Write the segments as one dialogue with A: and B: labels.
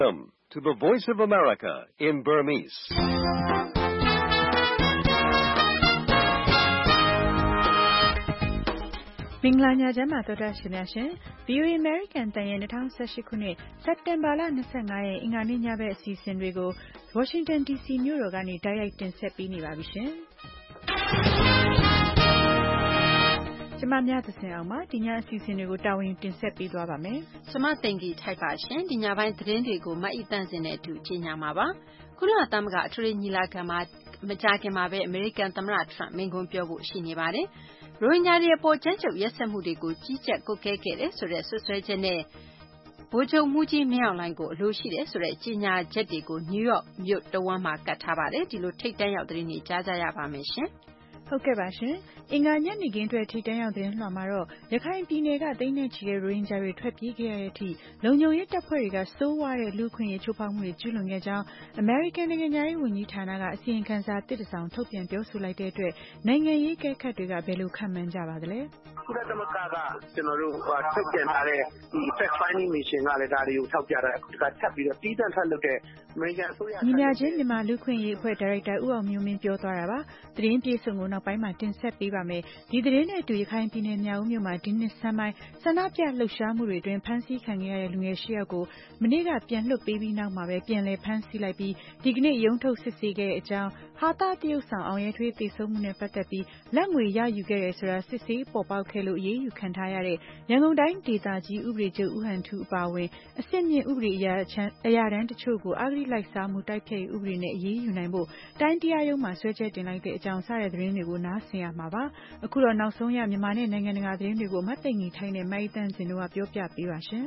A: Welcome to the Voice of America in Burmese.
B: ။မင်္ဂလာညချမ်းပါသောတာရှင်များရှင် VOA American တန်ရဲ့2018ခုနှစ်စက်တင်ဘာလ25ရက်အင်္ဂါနေ့ညဘက်အစီအစဉ်တွေကို Washington DC မြို့တော်ကနေတိုက်ရိုက်တင်ဆက်ပေးနေပါပြီရှင်။ကျမမြတ်သစင်အောင်ပါဒီညအစီအစဉ်တွေကိုတာဝန်တင်ဆက်ပေးသွားပါမယ်
C: ။ကျမတင်ကြီးထိုက်ပါရှင်ဒီညပိုင်းသတင်းတွေကိုမအီတန့်စင်နဲ့အတူကြီးညာမှာပါ။ခုနကသမကအထူးညီလာခံမှာမကြာခင်မှာပဲအမေရိကန်သမ္မတထရမ့်မိန့်ခွန်းပြောဖို့ရှိနေပါတယ်။ရိုဟင်ဂျာတွေအပေါ်ကြမ်းကြုတ်ရက်စက်မှုတွေကိုကြီးကြပ်ကွပ်ကဲခဲ့တယ်ဆိုတဲ့ဆွဆွဲချက်နဲ့ဗိုလ်ချုပ်မှုကြီးမင်းအောင်လှိုင်ကိုအလိုရှိတယ်ဆိုတဲ့ကြေညာချက်တွေကိုနယူးယောက်မြို့တဝမ်းမှာကတ်ထားပါတယ်ဒီလိုထိတ်တန့်ရောက်သတင်းတွေကြားကြရပါမယ်ရှင်။
B: ဟုတ်ကဲ့ပါရှင်အင်္ဂါညနေခင်းအတွက်ထိတန်းရောက်သတင်းလွှာမှာတော့ရခိုင်ပြည်နယ်ကတိမ့်နဲ့ချီတဲ့ရိုဟင်ဂျာတွေထွက်ပြေးခဲ့ရတဲ့အထိလုံခြုံရေးတပ်ဖွဲ့တွေကစိုးဝါးတဲ့လူခွင့်ရေးချိုးဖောက်မှုတွေကျူးလွန်ခဲ့ကြောင်းအမေရိကန်နိုင်ငံသားရေးဝန်ကြီးဌာနကအစီရင်ခံစာတစ်စောင်ထုတ်ပြန်ပြောဆိုလိုက်တဲ့အတွက်နိုင်ငံရေးကဲခတ်တွေကဘယ်လိုခံမှန်းကြပါသလဲ
D: ကုလသမဂ္ဂကကျွန်တော်တို့ထုတ်ပြန်ထားတဲ့ဒီ fact finding mission ကလည်းဒါတွေကိုထောက်ပြတာအခုတခါထပ်ပြီးတော့တီးတန့်ထပ်လုပ်တဲ့ American အစိုးရ
B: ညီမချင်းမြန်မာလူခွင့်ရေးအဖွဲ့ဒါရိုက်တာဦးအောင်မျိုးမင်းပြောသွားတာပါသတင်းပြေဆုံးကိုနောက်ပိုင်းမှာတင်ဆက်ပေးပါမယ်ဒီသတင်းနဲ့အတူရခိုင်ပြည်နယ်မြောက်ဦးမြို့မှာဒီနှစ်ဆန်းပိုင်းဆန္ဒပြလှုပ်ရှားမှုတွေအတွင်းဖမ်းဆီးခံခဲ့ရတဲ့လူငယ်၈ယောက်ကိုမနေ့ကပြန်လွှတ်ပေးပြီးနောက်မှာပဲပြန်လည်ဖမ်းဆီးလိုက်ပြီးဒီကနေ့ရုံးထုတ်စစ်ဆေးခဲ့တဲ့အကြောင်းဟာတာတရုတ်ဆောင်အောင်ရဲထွေးသေဆုံးမှုနဲ့ပတ်သက်ပြီးလက်ငွေရယူခဲ့တယ်ဆိုတာစစ်ဆေးပေါ်ပေါက်ခဲ့လို့အရေးယူခံထားရတဲ့ရန်ကုန်တိုင်းဒေသကြီးဥပဒေချုပ်ဦးဟန်ထူးအပါအဝင်အစစ်မြင့်ဥပဒေအရာတန်းတချို့ကိုအဂတိလိုက်စားမှုတိုက်ဖျက်ရေးဥပဒေနဲ့အရေးယူနိုင်ဖို့တိုင်းတရားရုံးမှာဆွဲချက်တင်လိုက်တဲ့အကြောင်းစတဲ့သတင်းတွေကိုနားဆင်ရမှာပါအခုတော့နောက်ဆုံးရမြန်မာနဲ့နိုင်ငံတကာသတင်းတွေကိုမတ်သိမ့်ကြီးထိုင်းနဲ့မိုင်းတန်းစင်တို့ကပြောပြပေးပါရှင်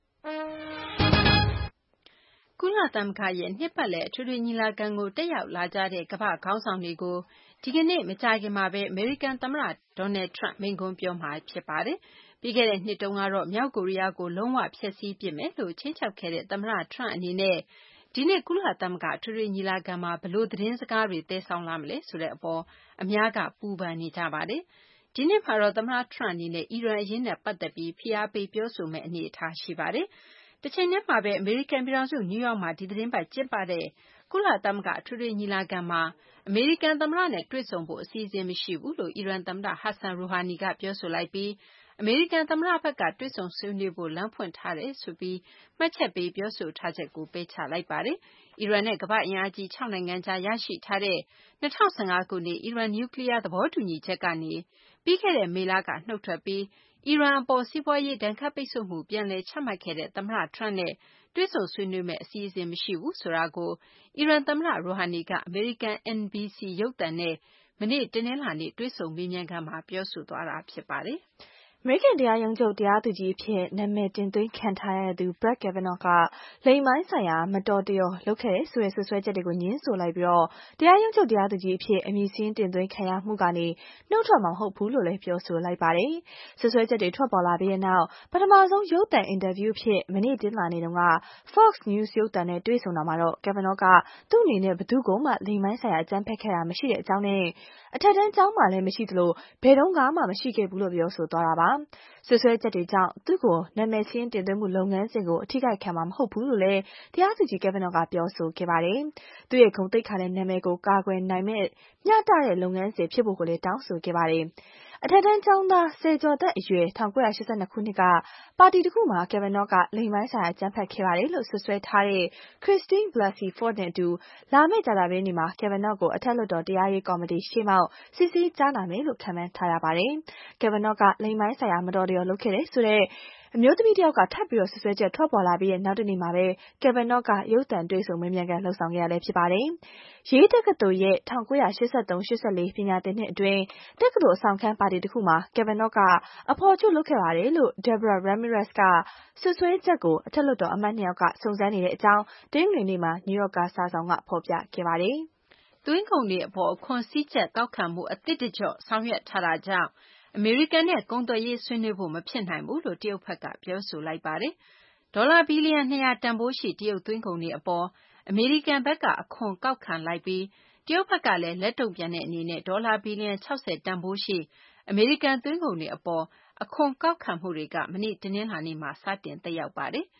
C: ကုလသမဂ္ဂရဲ့နှစ်ပတ်လည်အထွေထွေညီလာခံကိုတက်ရောက်လာကြတဲ့ကမ္ဘာ့ခေါင်းဆောင်တွေကိုဒီကနေ့မကြာခင်မှာပဲအမေရိကန်သမ္မတဒေါ်နယ်ထရမ့်မိန့်ခွန်းပြောမှာဖြစ်ပါတယ်။ပြီးခဲ့တဲ့နှစ်တုန်းကတော့မြောက်ကိုရီးယားကိုလုံးဝဖျက်ဆီးပစ်မယ်လို့ခြိမ်းခြောက်ခဲ့တဲ့သမ္မတထရမ့်အနေနဲ့ဒီနေ့ကုလသမဂ္ဂအထွေထွေညီလာခံမှာဘလို့သတင်းစကားတွေသယ်ဆောင်လာမလဲဆိုတဲ့အပေါ်အများကပူပန်နေကြပါတယ်။ဒီနေ့မှာတော့သမ္မတထရမ့်အနေနဲ့အီရန်အရေးနဲ့ပတ်သက်ပြီးဖိအားပေးပြောဆိုမယ့်အနေအထားရှိပါတယ်။တချိန်တည်းမှာပဲအမေရိကန်ပြည်ထောင်စုနယူးယောက်မှာဒီသတင်းပတ်ကျင်းပတဲ့ကုလသမဂ္ဂအထွေထွေညီလာခံမှာအမေရိကန်သမ္မတနဲ့တွေ့ဆုံဖို့အစီအစဉ်မရှိဘူးလို့အီရန်သမ္မတဟတ်ဆန်ရူဟာနီကပြောဆိုလိုက်ပြီးအမေရိကန်သမ္မတဘက်ကတွေ့ဆုံဆွေးနွေးဖို့လမ်းဖွင့်ထားတယ်ဆိုပြီးမှတ်ချက်ပေးပြောဆိုထားချက်ကိုပယ်ချလိုက်ပါတယ်။အီရန်နဲ့ကမ္ဘာ့အင်အားကြီး6နိုင်ငံကြားရရှိထားတဲ့2015ခုနှစ်အီရန်နျူကလ িয়ার သဘောတူညီချက်ကနေပြီးခဲ့တဲ့မေလကနှုတ်ထွက်ပြီးအီရန်အပေါ်စီးပွားရေးဒဏ်ခတ်ပိတ်ဆို့မှုပြန်လည်ချမှတ်ခဲ့တဲ့သမ္မတထရမ့်နဲ့တွေ့ဆုံဆွေးနွေးမယ့်အစီအစဉ်မရှိဘူးဆိုတာကိုအီရန်သမ္မတရူဟာနီကအမေရိကန် NBC ရုပ်သံနဲ့မနေ့တနင်္လာနေ့တွေ့ဆုံမေးမြန်းခန်းမှာပြောဆိုသွားတာဖြစ်ပါတယ်။
E: အမေရိကန်တရားရုံးချုပ်တရားသူကြီးအဖြစ်နာမည်တင်သွင်းခံထားရသူ Brett Kavanaugh ကလိင်ပိုင်းဆိုင်ရာမတော်တရောလုပ်ခဲ့တဲ့ဆိုတဲ့ဆွဆွဲချက်တွေကိုညှင်းဆိုလိုက်ပြီးတရားရုံးချုပ်တရားသူကြီးအဖြစ်အမည်စင်းတင်သွင်းခံရမှုကနေနှုတ်ထွက်မှာမဟုတ်ဘူးလို့လည်းပြောဆိုလိုက်ပါတယ်။ဆွဆွဲချက်တွေထွက်ပေါ်လာပြီးတဲ့နောက်ပထမဆုံးရုပ်သံအင်တာဗျူးအဖြစ်မနေ့တင်လာနေတုန်းက Fox News ရုပ်သံနဲ့တွေ့ဆုံတာမှာတော့ Kavanaugh ကသူ့အနေနဲ့ဘယ်သူ့ကိုမှလိင်ပိုင်းဆိုင်ရာအကြမ်းဖက်ခဲ့တာမရှိတဲ့အကြောင်းနဲ့အထက်တန်းကျောင်းမှာလည်းမရှိသလိုဘယ်တုန်းကမှမရှိခဲ့ဘူးလို့ပြောဆိုသွားတာပါ။ဆွဆွဲချက်တွေကြောင့်သူ့ကိုနာမည်စင်းတင်သွင်းမှုလုပ်ငန်းစဉ်ကိုအထိခိုက်ခံမှာမဟုတ်ဘူးလို့လည်းတရားသူကြီး Kavanaugh ကပြောဆိုခဲ့ပါတယ်။သူ့ရဲ့ဂုဏ်သိက္ခာနဲ့နာမည်ကိုကာကွယ်နိုင်မဲ့မျှတတဲ့လုပ်ငန်းစဉ်ဖြစ်ဖို့ကိုလည်းတောင်းဆိုခဲ့ပါတယ်။အထက်တန်းကျောင်းသားဆယ်ကျော်သက်အရွယ်1982ခုနှစ်ကပါတီတစ်ခုမှာ Kavanaugh ကလိင်ပိုင်းဆိုင်ရာအကြမ်းဖက်ခဲ့ပါတယ်လို့ဆွဆွဲထားတဲ့ Christine Blasey Ford နဲ့အတူလာမယ့်ကြာသပတေးနေ့မှာ Kavanaugh ကိုအထက်လွှတ်တော်တရားရေးကော်မတီရှေ့မှောက်စစ်ဆေးကြားနာမယ်လို့ခန့်မှန်းထားရပါတယ်။ Kavanaugh ကလိင်ပိုင်းဆိုင်ရာမတော်တရောလုပ်ခဲ့တယ်ဆိုတဲ့အမျိုးသမီးတယောက်ကထပ်ပြီးဆွဆွဲချက်ထွက်ပေါ်လာပြီးတဲ့နောက်တနေ့မှာပဲ Kavanaugh ကရုပ်သံတွေ့ဆုံမေးမြန်းခန်းလှုပ်ဆောင်ခဲ့ရလည်းဖြစ်ပါတယ်။ရေးတက္ကသိုလ်ရဲ့1983-84 ပညာသင်နှစ်အတွင်းတက္ကသိုလ်အဆောင်ခန်းပါတီတစ်ခုမှာ Kavanaugh ကအဖော်အချွတ်လုပ်ခဲ့ပါတယ်လို့ Deborah Ramirez ကဆွဆွဲချက်ကိုအထက်လွှတ်တော်အမတ်2ယောက်ကစုံစမ်းနေတဲ့အကြောင်းတနင်္ဂနွေနေ့မှာ New Yorker စာစောင်ကဖော်ပြခဲ့ပါတယ်
C: ။သွင်းကုန်တွေအပေါ်အခွန်စည်းကြပ်ကောက်ခံမှုအသစ်တကျော့ဆောင်ရွက်ထားတာကြောင့်အမေရိကန်နဲ့ကုန်သွယ်ရေးဆွေးနွေးဖို့မဖြစ်နိုင်ဘူးလို့တရုတ်ဘက်ကပြောဆိုလိုက်ပါတယ်။ဒေါ်လာဘီလီယံ200တန်ဖိုးရှိတရုတ်သွင်းကုန်တွေအပေါ်အမေရိကန်ဘက်ကအခွန်ကောက်ခံလိုက်ပြီးတရုတ်ဘက်ကလည်းလက်တုံ့ပြန်တဲ့အနေနဲ့ဒေါ်လာဘီလီယံ60တန်ဖိုးရှိအမေရိကန်သွင်းကုန်တွေအပေါ်အခွန်ကောက်ခံမှုတွေကမနေ့တနင်္လာနေ့မှာစတင်သက်ရောက်ပါတယ်။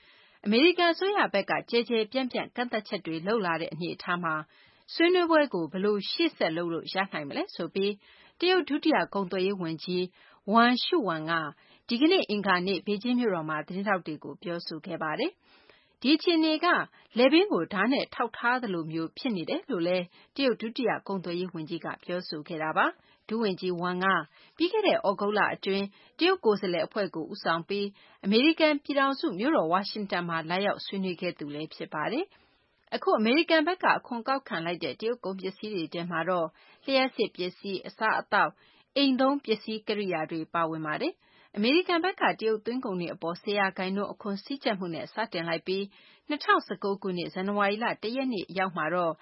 C: အမေရိကန်အစိုးရဘက်ကကျယ်ကျယ်ပြန့်ပြန့်ကန့်သတ်ချက်တွေလုပ်လာတဲ့အနေအထားမှာဆွေးနွေးပွဲကိုဘယ်လိုရှေ့ဆက်လုပ်လို့ရနိုင်မလဲဆိုပြီးတရုတ်ဒုတိယကုန်သွယ်ရေးဝန်ကြီးဝမ်ရှုဝမ်ကဒီကနေ့အင်္ဂါနေ့ဘေကျင်းမြို့တော်မှာသတင်းထောက်တွေကိုပြောဆိုခဲ့ပါတယ်။ဒီအခြေအနေကလယ်ပင်ကိုဓာတ်နဲ့ထောက်ထားသလိုမျိုးဖြစ်နေတယ်လို့လည်းတရုတ်ဒုတိယကုန်သွယ်ရေးဝန်ကြီးကပြောဆိုခဲ့တာပါ။ဒုဝန်ကြီးဝမ်ကပြီးခဲ့တဲ့ဩဂုတ်လအတွင်းတရုတ်ကိုယ်စားလှယ်အဖွဲ့ကိုဦးဆောင်ပြီးအမေရိကန်ပြည်ထောင်စုမြို့တော်ဝါရှင်တန်မှာလာရောက်ဆွေးနွေးခဲ့သူလည်းဖြစ်ပါတယ်။အခုအမေရိကန်ဘက်ကအခွန်ကောက်ခံလိုက်တဲ့တရုတ်ကုန်ပစ္စည်းတွေထဲမှာတော့လျှပ်စစ်ပစ္စည်းအစားအသောက်အိမ်သုံးပစ္စည်းကိရိယာတွေပါဝင်ပါတယ်။အမေရိကန်ဘက်ကတရုတ်သွင်းကုန်တွေအပေါ်10%အခွန်စည်းကြပ်မှုနဲ့စတင်လိုက်ပြီး2019ခုနှစ်ဇန်နဝါရီလ1ရက်နေ့ရောက်မှာတော့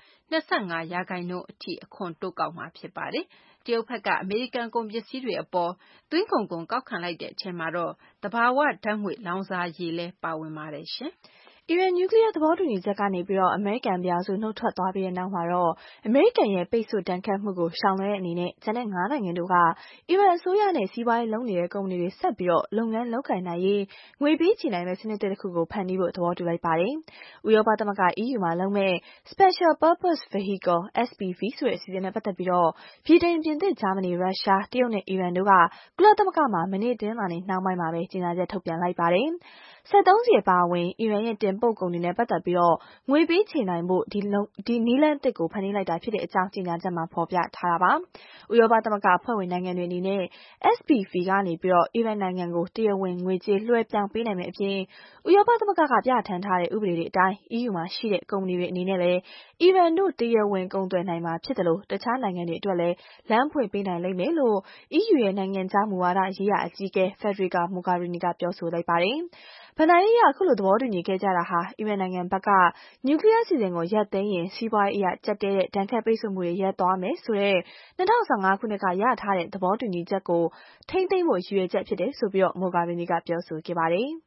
C: 25%အထိအခွန်တိုးကောက်မှာဖြစ်ပါတယ်။တရုတ်ဘက်ကအမေရိကန်ကုန်ပစ္စည်းတွေအပေါ်သွင်းကုန်ခွန်ကောက်ခံလိုက်တဲ့အထဲမှာတော့သဘာဝဓာတ်ငွေ့လောင်စာရည်လည်းပါဝင်ပါတယ်ရှင်။
E: အီရန်နျူကလ িয়ার သဘောတူညီချက်ကနေအမေရိကန်ပြည်ထောင်စုနှုတ်ထွက်သွားပြီးတဲ့နောက်မှာတော့အမေရိကန်ရဲ့ပိတ်ဆို့ဒဏ်ခတ်မှုကိုရှောင်လွှဲတဲ့အနေနဲ့ကျန်တဲ့5နိုင်ငံတို့ကအီရန်အစိုးရနဲ့စီးပွားရေးလုပ်နေတဲ့ကုမ္ပဏီတွေဆက်ပြီးလုပ်ငန်းလုပ်ကိုင်နိုင်ရေးငွေပေးချေနိုင်မယ့်စနစ်တစ်ခုကိုဖန်တီးဖို့သဘောတူလိုက်ပါတယ်။ဥရောပသမဂ္ဂ EU မှာလုပ်မဲ့ Special Purpose Vehicle SPV ဆိုတဲ့အစီအစဉ်နဲ့ပတ်သက်ပြီးဗြိတိန်ပြင်သစ်ဂျာမနီရုရှားတရုတ်နဲ့အီရန်တို့ကကုလသမဂ္ဂမှာမနေ့တင်းလာနေနှောင်းပိုင်းမှာပဲကြေညာချက်ထုတ်ပြန်လိုက်ပါတယ်။73စီအပါအဝင်အီရန်ရဲ့တင်ပို့ကုန်တွေနဲ့ပတ်သက်ပြီးငွေပေးချေနိုင်ဖို့ဒီနည်းလမ်းသစ်ကိုဖန်တီးလိုက်တာဖြစ်တဲ့အကြောင်းကြေညာချက်မှာဖော်ပြထားတာပါ။ဥရောပသမဂ္ဂအဖွဲ့ဝင်နိုင်ငံတွေအနေနဲ့ SPV ကနေအီရန်နိုင်ငံကိုတရားဝင်ငွေကြေးလွှဲပြောင်းပေးနိုင်မယ့်အပြင်ဥရောပသမဂ္ဂကပြဋ္ဌာန်းထားတဲ့ဥပဒေတွေအတိုင်း EU မှာရှိတဲ့ကုမ္ပဏီတွေအနေနဲ့လည်းအီရန်တို့တရားဝင်ကုန်သွယ်နိုင်မှာဖြစ်တယ်လို့တခြားနိုင်ငံတွေအတွက်လည်းလမ်းဖွင့်ပေးနိုင်လိမ့်မယ်လို့ EU ရဲ့နိုင်ငံခြားမူဝါဒရေးရာအကြီးအကဲ Federica Mogherini ကပြောဆိုလိုက်ပါတယ်။ဘဏ္ဍာရေးအရအခုလိုသဘောတူညီခဲ့ကြတာဟာအီရန်နိုင်ငံဘက်ကနျူကလ িয়ার အစီအစဉ်ကိုရပ်သိမ်းရင်စီးပွားရေးအရကျပ်တဲ့ဒဏ်ခတ်ပိတ်ဆို့မှုတွေရပ်သွားမယ်ဆိုတဲ့2015ခုနှစ်ကရထားတဲ့သဘောတူညီချက်ကိုထိန်းသိမ်းဖို့ရည်ရွယ်ချက်ဖြစ်တယ်ဆိုပြီးMogherini ကပြောဆိုခဲ့ပါတယ်။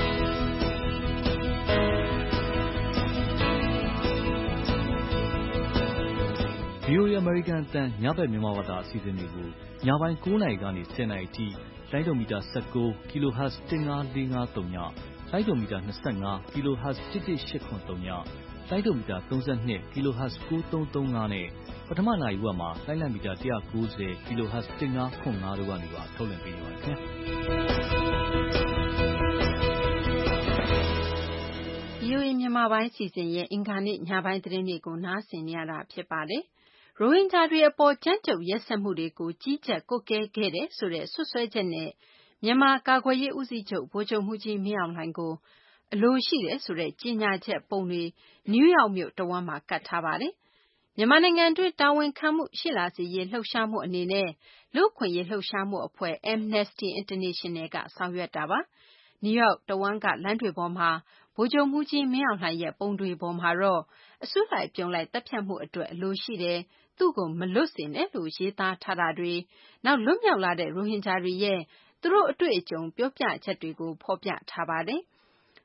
F: VOA အမေရိကန်အသံညဘက်မြန်မာဘာသာအစီအစဉ်တွေကိုညပိုင်း9:00 နာရီကနေ10:00 နာရီအထိလိုင်းဒိုမီတာ19 kHz 15453ညလိုင်းဒိုမီတာ25 kHz 11883ညလိုင်းဒိုမီတာ32 kHz 9335နဲ့ပထမနာရီဝက်မှာလိုင်းလံမီတာ190 kHz 1505တို့ကနေပါထုတ်လွှင့်ပေးနေပါတယ်ခင်ဗျာ
C: VOA မြန်မာပိုင်းစီစဉ်ရဲ့အင်္ဂါနေ့ညပိုင်းသတင်းတွေကိုနားဆင်နေရတာဖြစ်ပါတယ်။ရိုဟင်ဂျာတွေအပေါ်ကြမ်းကြုတ်ရက်စက်မှုတွေကိုကြီးကြပ်ကွပ်ကဲခဲ့တယ်ဆိုတဲ့စွပ်စွဲချက်နဲ့မြန်မာကာကွယ်ရေးဦးစီးချုပ်ဗိုလ်ချုပ်မှူးကြီးမင်းအောင်လှိုင်ကိုအလိုရှိတယ်ဆိုတဲ့ကြေညာချက်ပုံတွေနယူးယောက်မြို့တဝန်းမှာကပ်ထားပါတယ်။မြန်မာနိုင်ငံတွင်းတာဝန်ခံမှုရှိလာစေရေးလှုပ်ရှားမှုအနေနဲ့လူ့အခွင့်အရေးလှုပ်ရှားမှုအဖွဲ့ Amnesty International ကဆောင်ရွက်တာပါ။နယူးယောက်တဝန်းကလမ်းတွေပေါ်မှာဗိုလ်ချုပ်မှူးကြီးမင်းအောင်လှိုင်ရဲ့ပုံတွေပေါ်မှာတော့အစုလိုက်အပြုံလိုက်တပ်ဖြတ်မှုအတွက်အလိုရှိတယ်သူ့ကိုမလွတ်စေနဲ့လို့ရေးသားထားတာတွေနောက်လွတ်မြောက်လာတဲ့ရိုဟင်ဂျာတွေရဲ့သူတို့အတွေ့အကြုံပြောပြချက်တွေကိုဖော်ပြထားပါတယ်။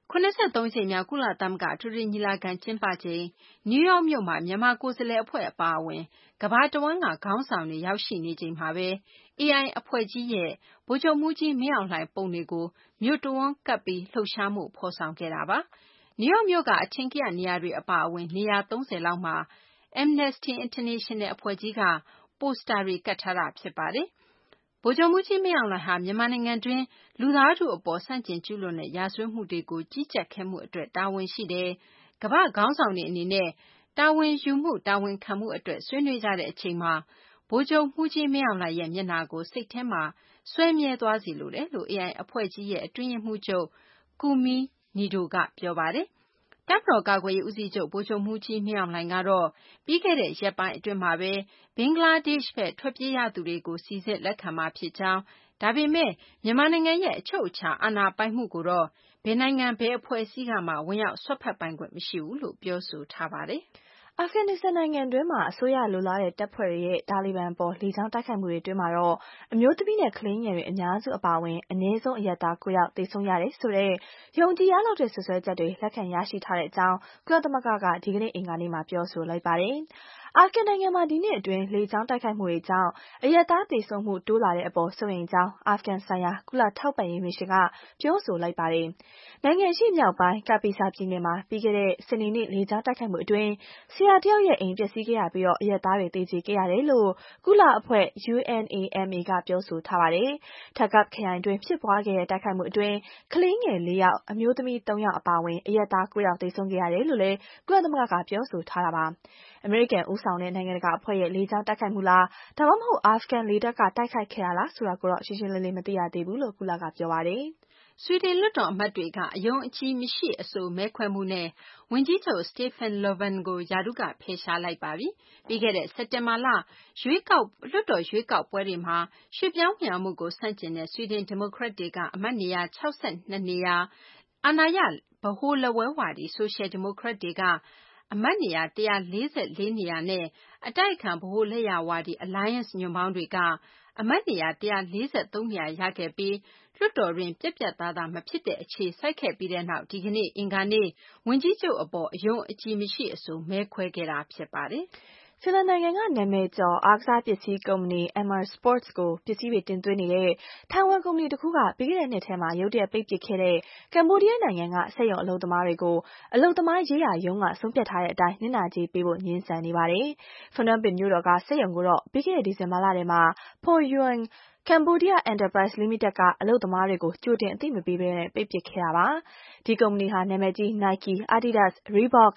C: 83ကြိမ်မြောက်ကုလသမဂ္ဂအထွေထွေညီလာခံကျင်းပချိန်နယူးယောက်မြို့မှာမြန်မာကိုယ်စားလှယ်အဖွဲ့အပါအဝင်ကမ္ဘာတဝန်းကခေါင်းဆောင်တွေရောက်ရှိနေချိန်မှာပဲ AI အဖွဲ့ကြီးရဲ့ဗိုလ်ချုပ်မှူးကြီးမင်းအောင်လှိုင်ပုံတွေကိုမြို့တဝန်းကပ်ပြီးလှုပ်ရှားမှုဖော်ဆောင်ခဲ့တာပါ။နယူးယောက်မြို့ကအထင်ကရနေရာတွေအပါအဝင်နေရာ30လောက်မှာAmnesty International အဖွဲ့ကြီးကပိုစတာတွေကပ်ထားတာဖြစ်ပါတယ်။ဗိုလ်ချုပ်မှူးကြီးမင်းအောင်လှိုင်ဟာမြန်မာနိုင်ငံတွင်းလူသားထုအပေါ်ဆန့်ကျင်ကျူးလွန်တဲ့ရာဇဝတ်မှုတွေကိုကြီးကြပ်ခဲ့မှုအတွက်တာဝန်ရှိတယ်။ကမ္ဘာ့ခေါင်းဆောင်တွေအနေနဲ့တာဝန်ယူမှုတာဝန်ခံမှုအတွက်ဆွေးနွေးကြတဲ့အချိန်မှာဗိုလ်ချုပ်မှူးကြီးမင်းအောင်လှိုင်ရဲ့မျက်နှာကိုစိတ်ထဲမှာဆွဲမြဲသွားစေလိုတယ်လို့ AI အဖွဲ့ကြီးရဲ့အတွင်းရေးမှူးချုပ်ကူမီနီဒိုကပြောပါတယ်။တပ်မတော်ကာကွယ်ရေးဦးစီးချုပ်ဗိုလ်ချုပ်မှူးကြီးမင်းအောင်လှိုင်ကတော့ပြီးခဲ့တဲ့ရက်ပိုင်းအတွင်းမှာပဲဘင်္ဂလားဒေ့ရှ်ဘက်ထွက်ပြေးရသူတွေကိုစီစစ်လက်ခံမှာဖြစ်ကြောင်းဒါပေမဲ့မြန်မာနိုင်ငံရဲ့အချုပ်အခြာအာဏာပိုင်မှုကိုတော့ဘယ်နိုင်ငံဘယ်အဖွဲ့အစည်းကမှဝင်ရောက်စွက်ဖက်ပိုင်ခွင့်မရှိဘူးလို့ပြောဆိုထားပါတယ်။
E: အာဖဂန်နစ္စတန်နိုင်ငံတွင်းမှာအစိုးရလိုလားတဲ့တပ်ဖွဲ့တွေရဲ့တာလီဘန်ပေါ်လေကြောင်းတိုက်ခိုက်မှုတွေအတွင်းမှာတော့အမျိုးသမီးနဲ့ကလေးငယ်တွေအများစုအပါအဝင်အနည်းဆုံးအရပ်သား9ယောက်သေဆုံးရတယ်ဆိုတဲ့ယုံကြည်ရလောက်တဲ့ဆွဆွဲချက်တွေလက်ခံရရှိထားတဲ့အကြောင်းကုလသမဂ္ဂကဒီကနေ့အင်္ဂါနေ့မှာပြောဆိုလိုက်ပါတယ်။အာဖဂန်နိုင်ငံမှာဒီနှစ်အတွင်းလေကြောင်းတိုက်ခိုက်မှုတွေကြောင့်အရပ်သားသေဆုံးမှုတိုးလာတဲ့အပေါ်စိုးရိမ်ကြောင်းအာဖဂန်ဆိုင်ရာကုလထောက်ပံ့ရေးမစ်ရှင်ကပြောဆိုလိုက်ပါတယ်။နိုင်ငံရှိမြောက်ပိုင်းကပီဆာပြည်နယ်မှာပြီးခဲ့တဲ့စနေနေ့လေကြောင်းတိုက်ခိုက်မှုအတွင်းဆရာတယောက်ရဲ့အိမ်ပျက်စီးခဲ့ရပြီးအရပ်သားတွေသေကျေခဲ့ရတယ်လို့ကုလအဖွဲ့ UNAMA ကပြောဆိုထားပါတယ်။ထပ်ကပ်ခရိုင်တွင်ဖြစ်ပွားခဲ့တဲ့တိုက်ခိုက်မှုအတွင်းကလေးငယ်4 ယောက်အမျိုးသမီး3 ယောက်အပါအဝင်အရပ်သား9 ယောက်သေဆုံးခဲ့ရတယ်လို့လည်းကုလသမဂ္ဂကပြောဆိုထားတာပါ။အမေရိကန်ဦးဆောင်တဲ့နိုင်ငံတကာအဖွဲ့ရဲ့လေကြောင်းတိုက်ခိုက်မှုလားဒါမှမဟုတ်အာဖဂန်လေတပ်ကတိုက်ခိုက်ခဲ့တာလားဆိုတာကိုတော့ရှင်းရှင်းလင်းလင်းမသိရသေးဘူးလို့ကုလကပြောပါတယ်
C: ။ဆွီဒင်လွှတ်တော်အမတ်တွေကအယုံအကြည်မရှိအဆိုမဲခွဲမှုနဲ့ဝန်ကြီးချုပ် Stefan Löfven ကိုရာထူးကဖယ်ရှားလိုက်ပါပြီ။ပြီးခဲ့တဲ့စက်တင်ဘာလလွှတ်တော်ရွေးကောက်ပွဲတွေမှာရွှေ့ပြောင်းဝင်ရောက်မှုကိုဆန့်ကျင်တဲ့ဆွီဒင်ဒီမိုကရက်တွေကအမတ်နေရာ62နေရာအာဏာရဗဟိုလက်ဝဲဝါဒီဆိုရှယ်ဒီမိုကရက်တွေကအမတ်နေရာ144နေရာနဲ့အတိုက်အခံဗဟိုလက်ယာဝါဒီ Alliance ညွန့်ပေါင်းတွေကအမတ်နေရာ143နေရာရခဲ့ပြီးလွှတ်တော်တွင်ပြတ်ပြတ်သားသားမဖြစ်တဲ့အခြေစိုက်ခဲ့ပြီးတဲ့နောက်ဒီကနေ့အင်္ဂါနေ့ဝန်ကြီးချုပ်အပေါ်အယုံအကြည်မရှိအဆိုမဲခွဲခဲ့တာဖြစ်ပါတယ်။
E: ဖင်လန်နိုင်ငံကနာမည်ကျော်အားကစားပစ္စည်းကုမ္ပဏီ Amer Sports ကိုပစ္စည်းတွေတင်သွင်းနေတဲ့ထိုင်ဝမ်ကုမ္ပဏီတစ်ခုကပြီးခဲ့တဲ့နှစ်ထဲမှာရုတ်တရက်ပိတ်ပစ်ခဲ့တဲ့ကမ္ဘောဒီးယားနိုင်ငံကစက်ရုံအလုပ်သမားတွေကိုအလုပ်သမားရေးရာရုံးကဆုံးဖြတ်ထားတဲ့အတိုင်းနစ်နာကြေးပေးဖို့ငြင်းဆန်နေပါတယ်။ဖနွမ်းပင်မြို့တော်ကစက်ရုံကိုတော့ပြီးခဲ့တဲ့ဒီဇင်ဘာလထဲမှာ Poyuan Cambodia Enterprise Limited ကအလုပ်သမားတွေကိုကြိုတင်အသိမပေးဘဲပိတ်ပစ်ခဲ့တာပါ။ဒီကုမ္ပဏီဟာနာမည်ကြီး Nike, Adidas, Reebok,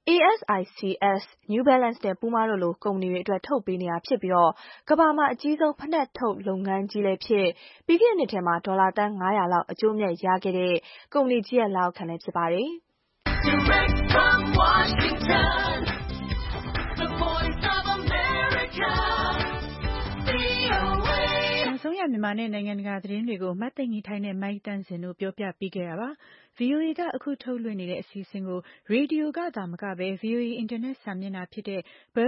E: ASICS, New Balance နဲ့ Puma တို့လိုကုမ္ပဏီတွေအတွက်ထုတ်ပေးနေတာဖြစ်ပြီးကမ္ဘာမှာအကြီးဆုံးဖိနပ်ထုတ်လုပ်ငန်းကြီးလည်းဖြစ်ပြီးခဲ့တဲ့နှစ်ထဲမှာဒေါ်လာသန်း900လောက်အကျိုးအမြတ်ရခဲ့တဲ့ကုမ္ပဏီကြီးရဲ့လက်အောက်ခံလည်းဖြစ်ပါတယ်။ Direct from Washington, the Voice of America, VOA
B: ဆုံးရမြန်မာနဲ့နိုင်ငံတကာသတင်းတွေကိုမတ်သိမ့်ကြီးထိုင်းနဲ့မိုက်တန်းစင်တို့ပြောပြပေးခဲ့တာပါ။ VOA ကအခုထုတ်လွှင့်နေတဲ့အစီအစဉ်ကိုရေဒီယိုကသာမကပဲ VOA အင်တာနက်စာမျက်နှာဖြစ်တဲ့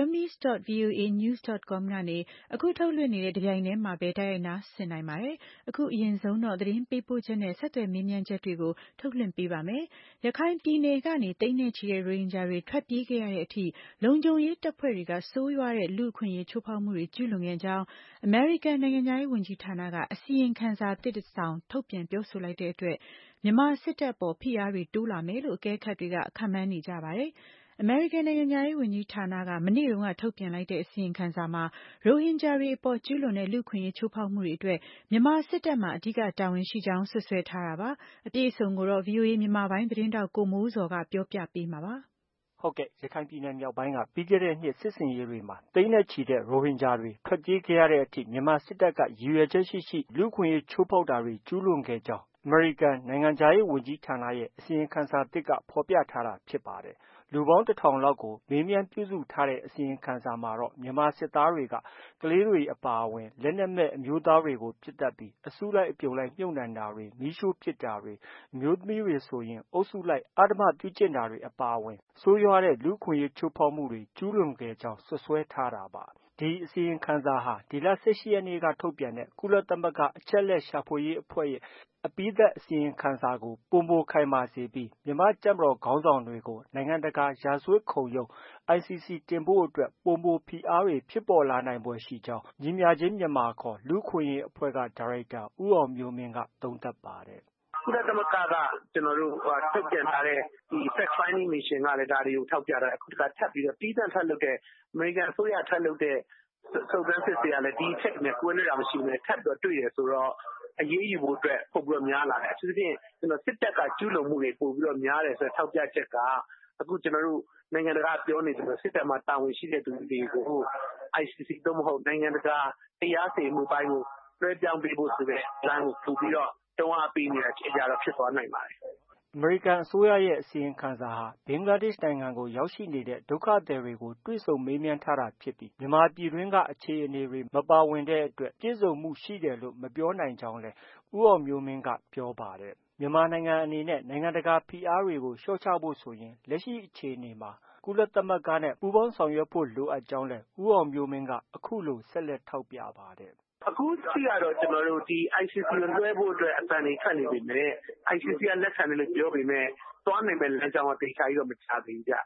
B: burmese.voanews.com ကနေအခုထုတ်လွှင့်နေတဲ့တပြိုင်တည်းမှာပဲတိုက်ရိုက်နားဆင်နိုင်ပါတယ်။အခုအရင်ဆုံးတော့သတင်းပေးပို့ချက်နဲ့ဆက်သွယ်မေးမြန်းချက်တွေကိုထုတ်လွှင့်ပေးပါမယ်။ရခိုင်ပြည်နယ်ကနေသိန်းနဲ့ချီတဲ့ရိုဟင်ဂျာတွေထွက်ပြေးခဲ့ရတဲ့အထိလုံခြုံရေးတပ်ဖွဲ့တွေကဆိုးရွားတဲ့လူ့အခွင့်အရေးချိုးဖောက်မှုတွေကျူးလွန်ခဲ့ကြောင်းအမေရိကန်နိုင်ငံသားရေးဝန်ကြီးဌာနကအစီရင်ခံစာသစ်တစ်စောင်ထုတ်ပြန်ပြောဆိုလိုက်တဲ့အတွက်မြန်မာစစ်တပ်ပေါ်ဖိအားတွေတိုးလာမယ်လို့အကဲခတ်တွေကခန့်မှန်းနေကြပါတယ်။အမေရိကန်နိုင်ငံသားရေးဝန်ကြီးဌာနကမနေ့တုန်းကထုတ်ပြန်လိုက်တဲ့အစီရင်ခံစာမှာရိုဟင်ဂျာတွေအပေါ်ကျူးလွန်တဲ့လူ့အခွင့်အရေးချိုးဖောက်မှုတွေအတွက်မြန်မာစစ်တပ်မှာအဓိကတာဝန်ရှိကြောင်းဆွဆွဲထားတာပါ။အပြည့်အစုံကိုတော့ VOA မြန်မာပိုင်းသတင်းတောက်ကိုမိုးဇော်ကပြောပြပေးမှာပါ
G: ။ဟုတ်ကဲ့ရခိုင်ပြည်နယ်မြောက်ပိုင်းကပြီးခဲ့တဲ့နှစ်စစ်စင်ရေးတွေမှာသိန်းနဲ့ချီတဲ့ရိုဟင်ဂျာတွေထွက်ပြေးခဲ့ရတဲ့အထိမြန်မာစစ်တပ်ကရည်ရွယ်ချက်ရှိလူ့အခွင့်အရေးချိုးဖောက်တာတွေကျူးလွန်ခဲ့ကြောင်းအမေရိကန်နိုင်ငံခြားရေးဝန်ကြီးဌာနရဲ့အစီရင်ခံစာသစ်ကဖော်ပြထားတာဖြစ်ပါတယ်။လူပေါင်း1000လောက်ကိုမေးမြန်းပြုစုထားတဲ့အစီရင်ခံစာမှာတော့မြန်မာစစ်သားတွေကကလေးတွေအပါအဝင်လက်နက်မဲ့အမျိုးသားတွေကိုပြစ်တက်ပြီးအစုလိုက်အပြုံလိုက်မြုပ်နှံတာတွေမီးရှို့ပစ်တာတွေအမျိုးသမီးတွေဆိုရင်အုပ်စုလိုက်အဓမ္မပြုကျင့်တာတွေအပါအဝင်ဆိုးရွားတဲ့လူ့အခွင့်အရေးချိုးဖောက်မှုတွေကျူးလွန်ခဲ့ကြောင်းဆွဆွဲထားတာပါ။ဒီအစီရင်ခံစာဟာဒီလ18ရက်နေ့ကထုတ်ပြန်တဲ့ကုလသမဂ္ဂအချက်အလက်ရှာဖွေရေးအဖွဲ့ရဲ့အပြီးသတ်အစီရင်ခံစာကိုပိုမိုခိုင်မာစေပြီးမြန်မာ့တပ်မတော်ခေါင်းဆောင်တွေကိုနိုင်ငံတကာရာဇဝတ်ခုံရုံး ICC တင်ဖို့အတွက်ပိုမိုဖိအားတွေဖြစ်ပေါ်လာနိုင်ဖွယ်ရှိကြောင်းညီမျှခြင်းမြန်မာခေါ်လူ့အခွင့်အရေးအဖွဲ့ကဒါရိုက်တာဦးအောင်မျိုးမင်းကသုံးသပ်ပါတယ်
D: ။ကုလသမဂ္ဂကထုတ်ပြန်ထားတဲ့fact finding mission ကလည်းဒါတွေကိုထောက်ပြတာအခုတခါထပ်ပြီးတော့တီးသန့်ထပ်လုပ်တဲ့အမေရိကန်အစိုးရထပ်လုပ်တဲ့စုံစမ်းစစ်ဆေးရလဲဒီအချက်နဲ့ကွဲလွဲတာမရှိဘူးနဲ့ထပ်ပြီးတော့တွေ့ရဆိုတော့အရေးယူဖို့အတွက်ပို့ပြီးတော့များလာတယ်အထူးသဖြင့်စစ်တပ်ကကျူးလွန်မှုတွေပို့ပြီးတော့များတယ်ဆိုတော့ထောက်ပြချက်ကအခုနိုင်ငံတကာပြောနေတယ်စစ်တပ်မှာတာဝန်ရှိတဲ့သူတွေကို ICC သို့မဟုတ်နိုင်ငံတကာတရားစီရင်မှုပိုင်းကိုလွှဲပြောင်းပေးဖို့ဆိုတဲ့လမ်းကိုပို့ပြီးတော့တွန်းအားပေးနေတာအခြေကြတော့ဖြစ်သွားနိုင်ပါတယ်
G: အမေရိကန်အစိုးရရဲ့အစီရင်ခံစာဟာဘင်္ဂလားဒေ့ရှ်နိုင်ငံကိုရောက်ရှိနေတဲ့ဒုက္ခသည်တွေကိုတွေ့ဆုံမေးမြန်းထားတာဖြစ်ပြီးမြန်မာပြည်တွင်းကအခြေအနေတွေမပါဝင်တဲ့အတွက်ပြည့်စုံမှုရှိတယ်လို့မပြောနိုင်ကြောင်းလည်းဦးအောင်မျိုးမင်းကပြောပါတယ်။မြန်မာနိုင်ငံအနေနဲ့နိုင်ငံတကာဖိအားတွေကိုလျှော့ချဖို့ဆိုရင်လက်ရှိအခြေအနေမှာကုလသမဂ္ဂနဲ့ပူးပေါင်းဆောင်ရွက်ဖို့လိုအပ်ကြောင်းလည်းဦးအောင်မျိုးမင်းကအခုလိုဆက်လက်ထောက်ပြပါတယ်။
D: အခုထိကတော့ဒီ ICC ကိုလွှဲဖို့အတွက်အတန်တွေခတ်နေပြီမဲ့ ICC ကလက်ခံတယ်လို့ပြောပေမဲ့သွားနိုင်မဲ့လမ်းကြောင်းကတေချာကြီးတော့မချသေးဘူးဗျ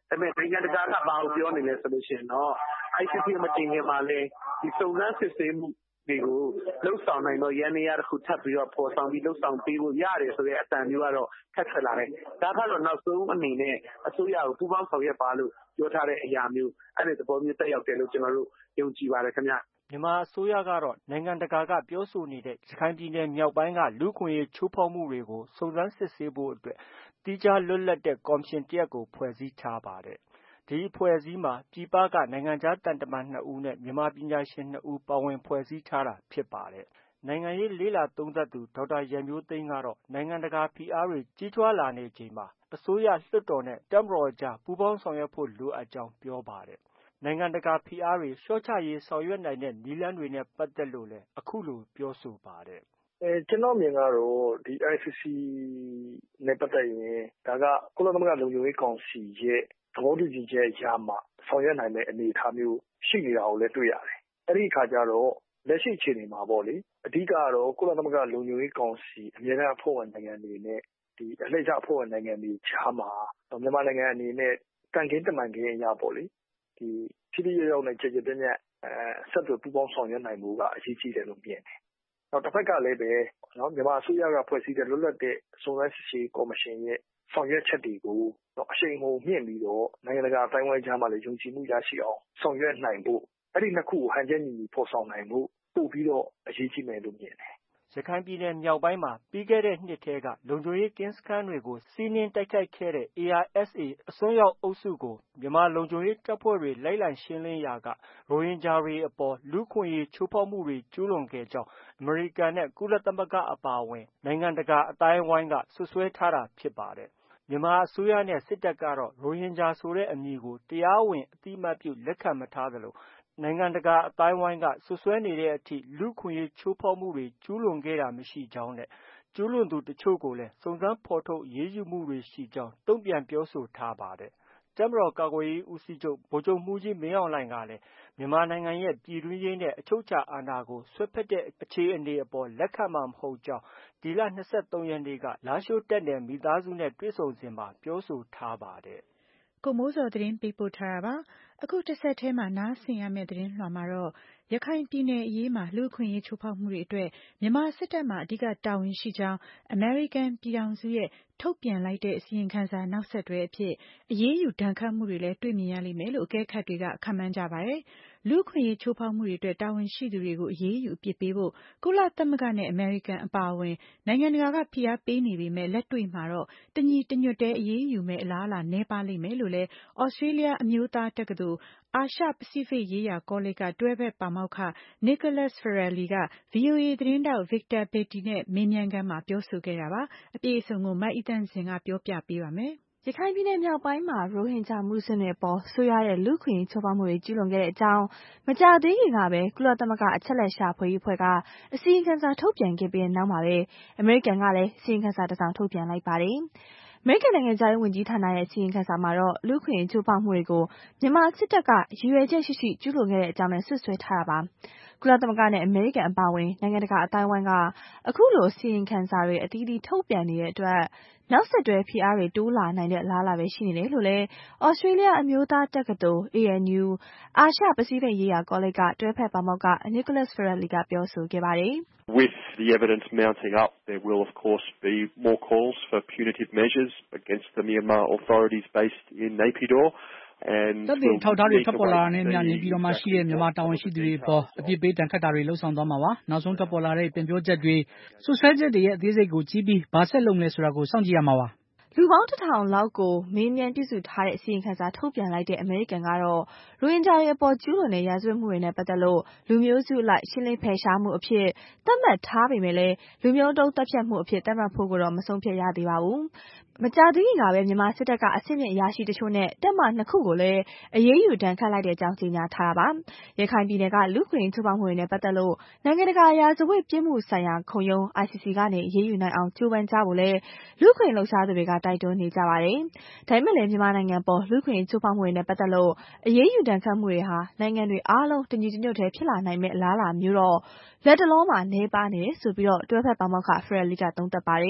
D: ဒါပေမဲ့နိုင်ငံတကာကဘာကိုပြောနေလဲဆိုလို့ရှိရင်တော့ ICC မတင်ခင်မှာလည်းဒီစုံစမ်းစစ်ဆေးမှုတွေကိုလှုပ်ဆောင်နိုင်တော့ရန်နေရတစ်ခုထပ်ပြီးတော့ပေါ်ဆောင်ပြီးလှုပ်ဆောင်ပေးဖို့ရတယ်ဆိုတဲ့အတန်မျိုးကတော့ထပ်ထွက်လာတယ်။ဒါကတော့နောက်ဆုံးအနေနဲ့အစိုးရကိုပူးပေါင်းဆောင်ရွက်ပါလို့ပြောထားတဲ့အရာမျိုးအဲ့ဒီသဘောမျိုးတက်ရောက်တယ်လို့ကျွန်တော်တို့ယုံကြည်ပါတယ်ခင်ဗျ။
G: မြန်မာအစိုးရကတော့နိုင်ငံတကာကပြောဆိုနေတဲ့ရခိုင်ပြည်နယ်မြောက်ပိုင်းကလူ့အခွင့်အရေးချိုးဖောက်မှုတွေကိုစုံစမ်းစစ်ဆေးဖို့အတွက်သီးခြားလွတ်လပ်တဲ့ကော်မရှင်တစ်ရပ်ကိုဖွဲ့စည်းထားပါတယ်။ဒီအဖွဲ့အစည်းမှာပြည်ပကနိုင်ငံခြားတန်တမန်2ဦးနဲ့မြန်မာပညာရှင်2ဦးပါဝင်ဖွဲ့စည်းထားတာဖြစ်ပါတယ်။နိုင်ငံရေးလေ့လာသုံးသပ်သူဒေါက်တာရန်မျိုးသိမ်းကတော့နိုင်ငံတကာဖိအားတွေကြီးထွားလာနေချိန်မှာအစိုးရလွှတ်တော်နဲ့တပ်မတော်ကြားပူးပေါင်းဆောင်ရွက်ဖို့လိုအပ်ကြောင်းပြောပါတယ်။နိုင်ငံတကာဖိအားတွေလျှော့ချရေးဆောင်ရွက်နိုင်တဲ့နည်းလမ်းတွေနဲ့ပတ်သက်လို့လည်းအခုလိုပြောဆိုပါတယ်
H: ။ကျွန်တော်မြင်ကတော့ဒီ ICC နဲ့ပတ်သက်ရင်ဒါကကုလသမဂ္ဂလုံခြုံရေးကောင်စီရဲ့သဘောတူညီချက်ရမှဆောင်ရွက်နိုင်တဲ့အနေအထားမျိုးရှိနေတာကိုလည်းတွေ့ရတယ်။အဲဒီအခါကျတော့လက်ရှိအခြေအနေမှာပေါ့လေအဓိကတော့ကုလသမဂ္ဂလုံခြုံရေးကောင်စီအမြဲတမ်းအဖွဲ့ဝင်နိုင်ငံတွေနဲ့ဒီအလှည့်ကျအဖွဲ့ဝင်နိုင်ငံတွေကြားမှာမြန်မာနိုင်ငံအနေနဲ့တန်ခင်းတမန်ခင်းအရာပေါ့လေဒီထိထိရောက်ရောက်နဲ့ကြည်ကြည်ပြည့်ပြည့်ဆက်သွယ်ပူးပေါင်းဆောင်ရွက်နိုင်မှုကအရေးကြီးတယ်လို့မြင်တယ်။နောက်တစ်ဖက်ကလည်းပဲမြန်မာအစိုးရကဖွဲ့စည်းတဲ့လွတ်လပ်တဲ့စုံစမ်းစစ်ဆေးကော်မရှင်ရဲ့ဆောင်ရွက်ချက်တွေကိုအရှိန်အဟုန်မြင့်ပြီးတော့နိုင်ငံတကာအတိုင်းအဝိုင်းကြားမှာလည်းယုံကြည်မှုရရှိအောင်ဆောင်ရွက်နိုင်ဖို့အဲ့ဒီနှစ်ခုကိုဟန်ချက်ညီညီဖော်ဆောင်နိုင်ဖို့ပို့ပြီးတော့အရေးကြီးမယ်လို့မြင်တယ်
G: ။ရခိုင်ပြည်နယ်မြောက်ပိုင်းမှာပြီးခဲ့တဲ့နှစ်ထဲကလုံခြုံရေးကင်းစခန်းတွေကိုစီးနင်းတိုက်ခိုက်ခဲ့တဲ့ ARSA အစွန်းရောက်အုပ်စုကိုမြန်မာလုံခြုံရေးတပ်ဖွဲ့တွေလိုက်လံရှင်းလင်းရာကရိုဟင်ဂျာတွေအပေါ်လူ့အခွင့်အရေးချိုးဖောက်မှုတွေကျူးလွန်ခဲ့ကြောင်းအမေရိကန်နဲ့ကုလသမဂ္ဂအပါအဝင်နိုင်ငံတကာအသိုင်းအဝိုင်းကစွပ်စွဲထားတာဖြစ်ပါတယ်။မြန်မာအစိုးရနဲ့စစ်တပ်ကတော့ရိုဟင်ဂျာဆိုတဲ့အမည်ကိုတရားဝင်အသိအမှတ်ပြုလက်ခံမထားသလိုနိုင်ငံတကာအသိုင်းအဝိုင်းကစွပ်စွဲနေတဲ့အထိလူ့အခွင့်အရေးချိုးဖောက်မှုတွေကျူးလွန်ခဲ့တာမရှိကြောင်းနဲ့ကျူးလွန်သူတချို့ကိုလည်းစုံစမ်းဖော်ထုတ်အရေးယူမှုတွေရှိကြောင်းတုံ့ပြန်ပြောဆိုထားပါတယ်။တပ်မတော်ကာကွယ်ရေးဦးစီးချုပ်ဗိုလ်ချုပ်မှူးကြီးမင်းအောင်လှိုင်ကလည်းမြန်မာနိုင်ငံရဲ့ပြည်တွင်းရေးနဲ့အချုပ်အခြာအာဏာကိုဆွဲဖက်တဲ့အခြေအနေအပေါ်လက်ခံမှာမဟုတ်ကြောင်းဒီလ 23 ရက်နေ့ကလားရှိုးတပ်နယ်မိသားစုနဲ့တွေ့ဆုံစဉ်မှာပြောဆိုထားပါတယ်
B: ။ကိုမိုးစောသတင်းပေးပို့ထားတာပါ။အခုတစ်ဆက်တည်းမှာနားဆင်ရမယ့်သတင်းလွှာမှာတော့ရခိုင်ပြည်နယ်အရေးမှာလူ့အခွင့်အရေးချိုးဖောက်မှုတွေအတွက်မြန်မာစစ်တပ်မှာအဓိကတာဝန်ရှိကြောင်းအမေရိကန်ပြည်ထောင်စုရဲ့ထုတ်ပြန်လိုက်တဲ့အစီရင်ခံစာနောက်ဆက်တွဲအဖြစ်အရေးယူဒဏ်ခတ်မှုတွေလည်းတွေ့မြင်ရလိမ့်မယ်လို့အကဲခတ်တွေကခန့်မှန်းကြပါတယ်။လူ့အခွင့်အရေးချိုးဖောက်မှုတွေအတွက်တာဝန်ရှိသူတွေကိုအရေးယူအပြစ်ပေးဖို့ကုလသမဂ္ဂနဲ့အမေရိကန်အပါအဝင်နိုင်ငံတကာကဖိအားပေးနေပေမဲ့လက်တွေ့မှာတော့တညီတညွတ်တည်းအရေးယူမဲ့အလားအလာနည်းပါးလိမ့်မယ်လို့လည်းဩစတြေးလျအမျိုးသားတက္ကသိုလ်အာရှပစိဖိတ်ရေးရာကောလိပ်ကတွဲဘက်ပါမောက္ခ Nicholas Ferrelli က VOA သတင်းထောက် Victor Beattie နဲ့မေးမြန်းခန်းမှာပြောဆိုခဲ့တာပါ။အပြည့်အစုံကိုမအိသန့်စင်ကပြောပြပေးပါမယ်
E: ။ရခိုင်ပြည်နယ်မြောက်ပိုင်းမှာရိုဟင်ဂျာမွတ်ဆလင်တွေအပေါ်ဆိုးရွားတဲ့လူ့အခွင့်အရေးချိုးဖောက်မှုတွေကျူးလွန်ခဲ့တဲ့အကြောင်းမကြာသေးခင်ကပဲကုလသမဂ္ဂအချက်အလက်ရှာဖွေရေးအဖွဲ့ကအစီရင်ခံစာထုတ်ပြန်ခဲ့ပြီးနောက်မှာပဲအမေရိကန်ကလည်းအစီရင်ခံစာတစ်စောင်ထုတ်ပြန်လိုက်ပါတယ်။အမေရိကန်နိုင်ငံခြားရေးဝန်ကြီးဌာနရဲ့အစီရင်ခံစာမှာတော့လူ့အခွင့်အရေးချိုးဖောက်မှုတွေကိုမြန်မာစစ်တပ်ကရည်ရွယ်ချက်ရှိရှိကျူးလွန်ခဲ့တဲ့အကြောင်းနဲ့ဆွဆွဲထားတာပါ။ကုလသမဂ္ဂနဲ့အမေရိကန်အပါအဝင်နိုင်ငံတကာအသိုင်းအဝိုင်းကအခုလိုအစီရင်ခံစာတွေအသီးသီးထုတ်ပြန်နေတဲ့အတွက်နောက်ဆက်တွဲဖိအားတွေတိုးလာနိုင်တဲ့အလားအလာပဲရှိနေတယ်လို့လည်းဩစတြေးလျအမျိုးသားတက္ကသိုလ် ANU အာရှပစိဖိတ်ရေးရာကောလိပ်ကတွဲဖက်ပါမောက္ခ Nicholas Ferrelli ကပြောဆိုခဲ့ပါတယ်။
I: With the evidence mounting up, there will of course be more calls for punitive measures against the Myanmar authorities based in Naypyidaw.
J: သက်သေထောက်ထားတွေထွက်ပေါ်လာတာနဲ့အမျှနေပြည်တော်မှာရှိတဲ့မြန်မာတာဝန်ရှိသူတွေအပေါ်အပြစ်ပေးတန်ခတ်တာတွေလှုံ့ဆော်သွားမှာပါ။နောက်ဆုံးထွက်ပေါ်လာတဲ့ပြန်ပြောချက်တွေဆွဆွဲချက်တွေရဲ့အသေးစိတ်ကိုကြည့်ပြီးဘာဆက်လုပ်မလဲဆိုတာကိုစောင့်ကြည့်ရမှာပါ။
E: လူပေါင်း1000လောက်ကိုမေးမြန်းပြုစုထားတဲ့အစီရင်ခံစာထုတ်ပြန်လိုက်တဲ့အမေရိကန်ကတော့ရိုဟင်ဂျာတွေအပေါ်ကျူးလွန်တဲ့ရာဇဝတ်မှုတွေနဲ့ပတ်သက်လို့လူမျိုးစုအလိုက်ရှင်းလင်းဖယ်ရှားမှုအဖြစ်သတ်မှတ်ထားပေမဲ့လည်းလူမျိုးတုံးသတ်ဖြတ်မှုအဖြစ်သတ်မှတ်ဖို့ကိုတော့မဆုံးဖြတ်ရသေးပါဘူး။မကြာသေးခင်ကပဲမြန်မာစစ်တပ်ကအဆင့်မြင့်အရာရှိတချို့နဲ့တပ်မ2ခုကိုလည်းအရေးယူဒဏ်ခတ်လိုက်တဲ့အကြောင်းကြေညာထားတာပါ။ရခိုင်ပြည်နယ်ကလူ့အခွင့်အရေးချိုးဖောက်မှုတွေနဲ့ပတ်သက်လို့နိုင်ငံတကာရာဇဝတ်ပြစ်မှုဆိုင်ရာခုံရုံး ICC ကနေအရေးယူနိုင်အောင်ကြိုးပမ်းကြဖို့လည်းလူ့အခွင့်အရေးလှုပ်ရှားသူတွေကတိုက်တွန်းနေကြပါတယ်။ဒါပေမဲ့လည်းမြန်မာနိုင်ငံပေါ်လူ့အခွင့်အရေးချိုးဖောက်မှုတွေနဲ့ပတ်သက်လို့အရေးယူဒဏ်ခတ်မှုတွေဟာနိုင်ငံတွေအားလုံးတညီတညွတ်တည်းဖြစ်လာနိုင်မယ့်အလားအလာမျိုးတော့လက်တလောမှာနည်းပါးနေတယ်ဆိုပြီးတွဲဖက်ပါမောက္ခ Ferrelli ကသုံးသပ်ပါတယ်။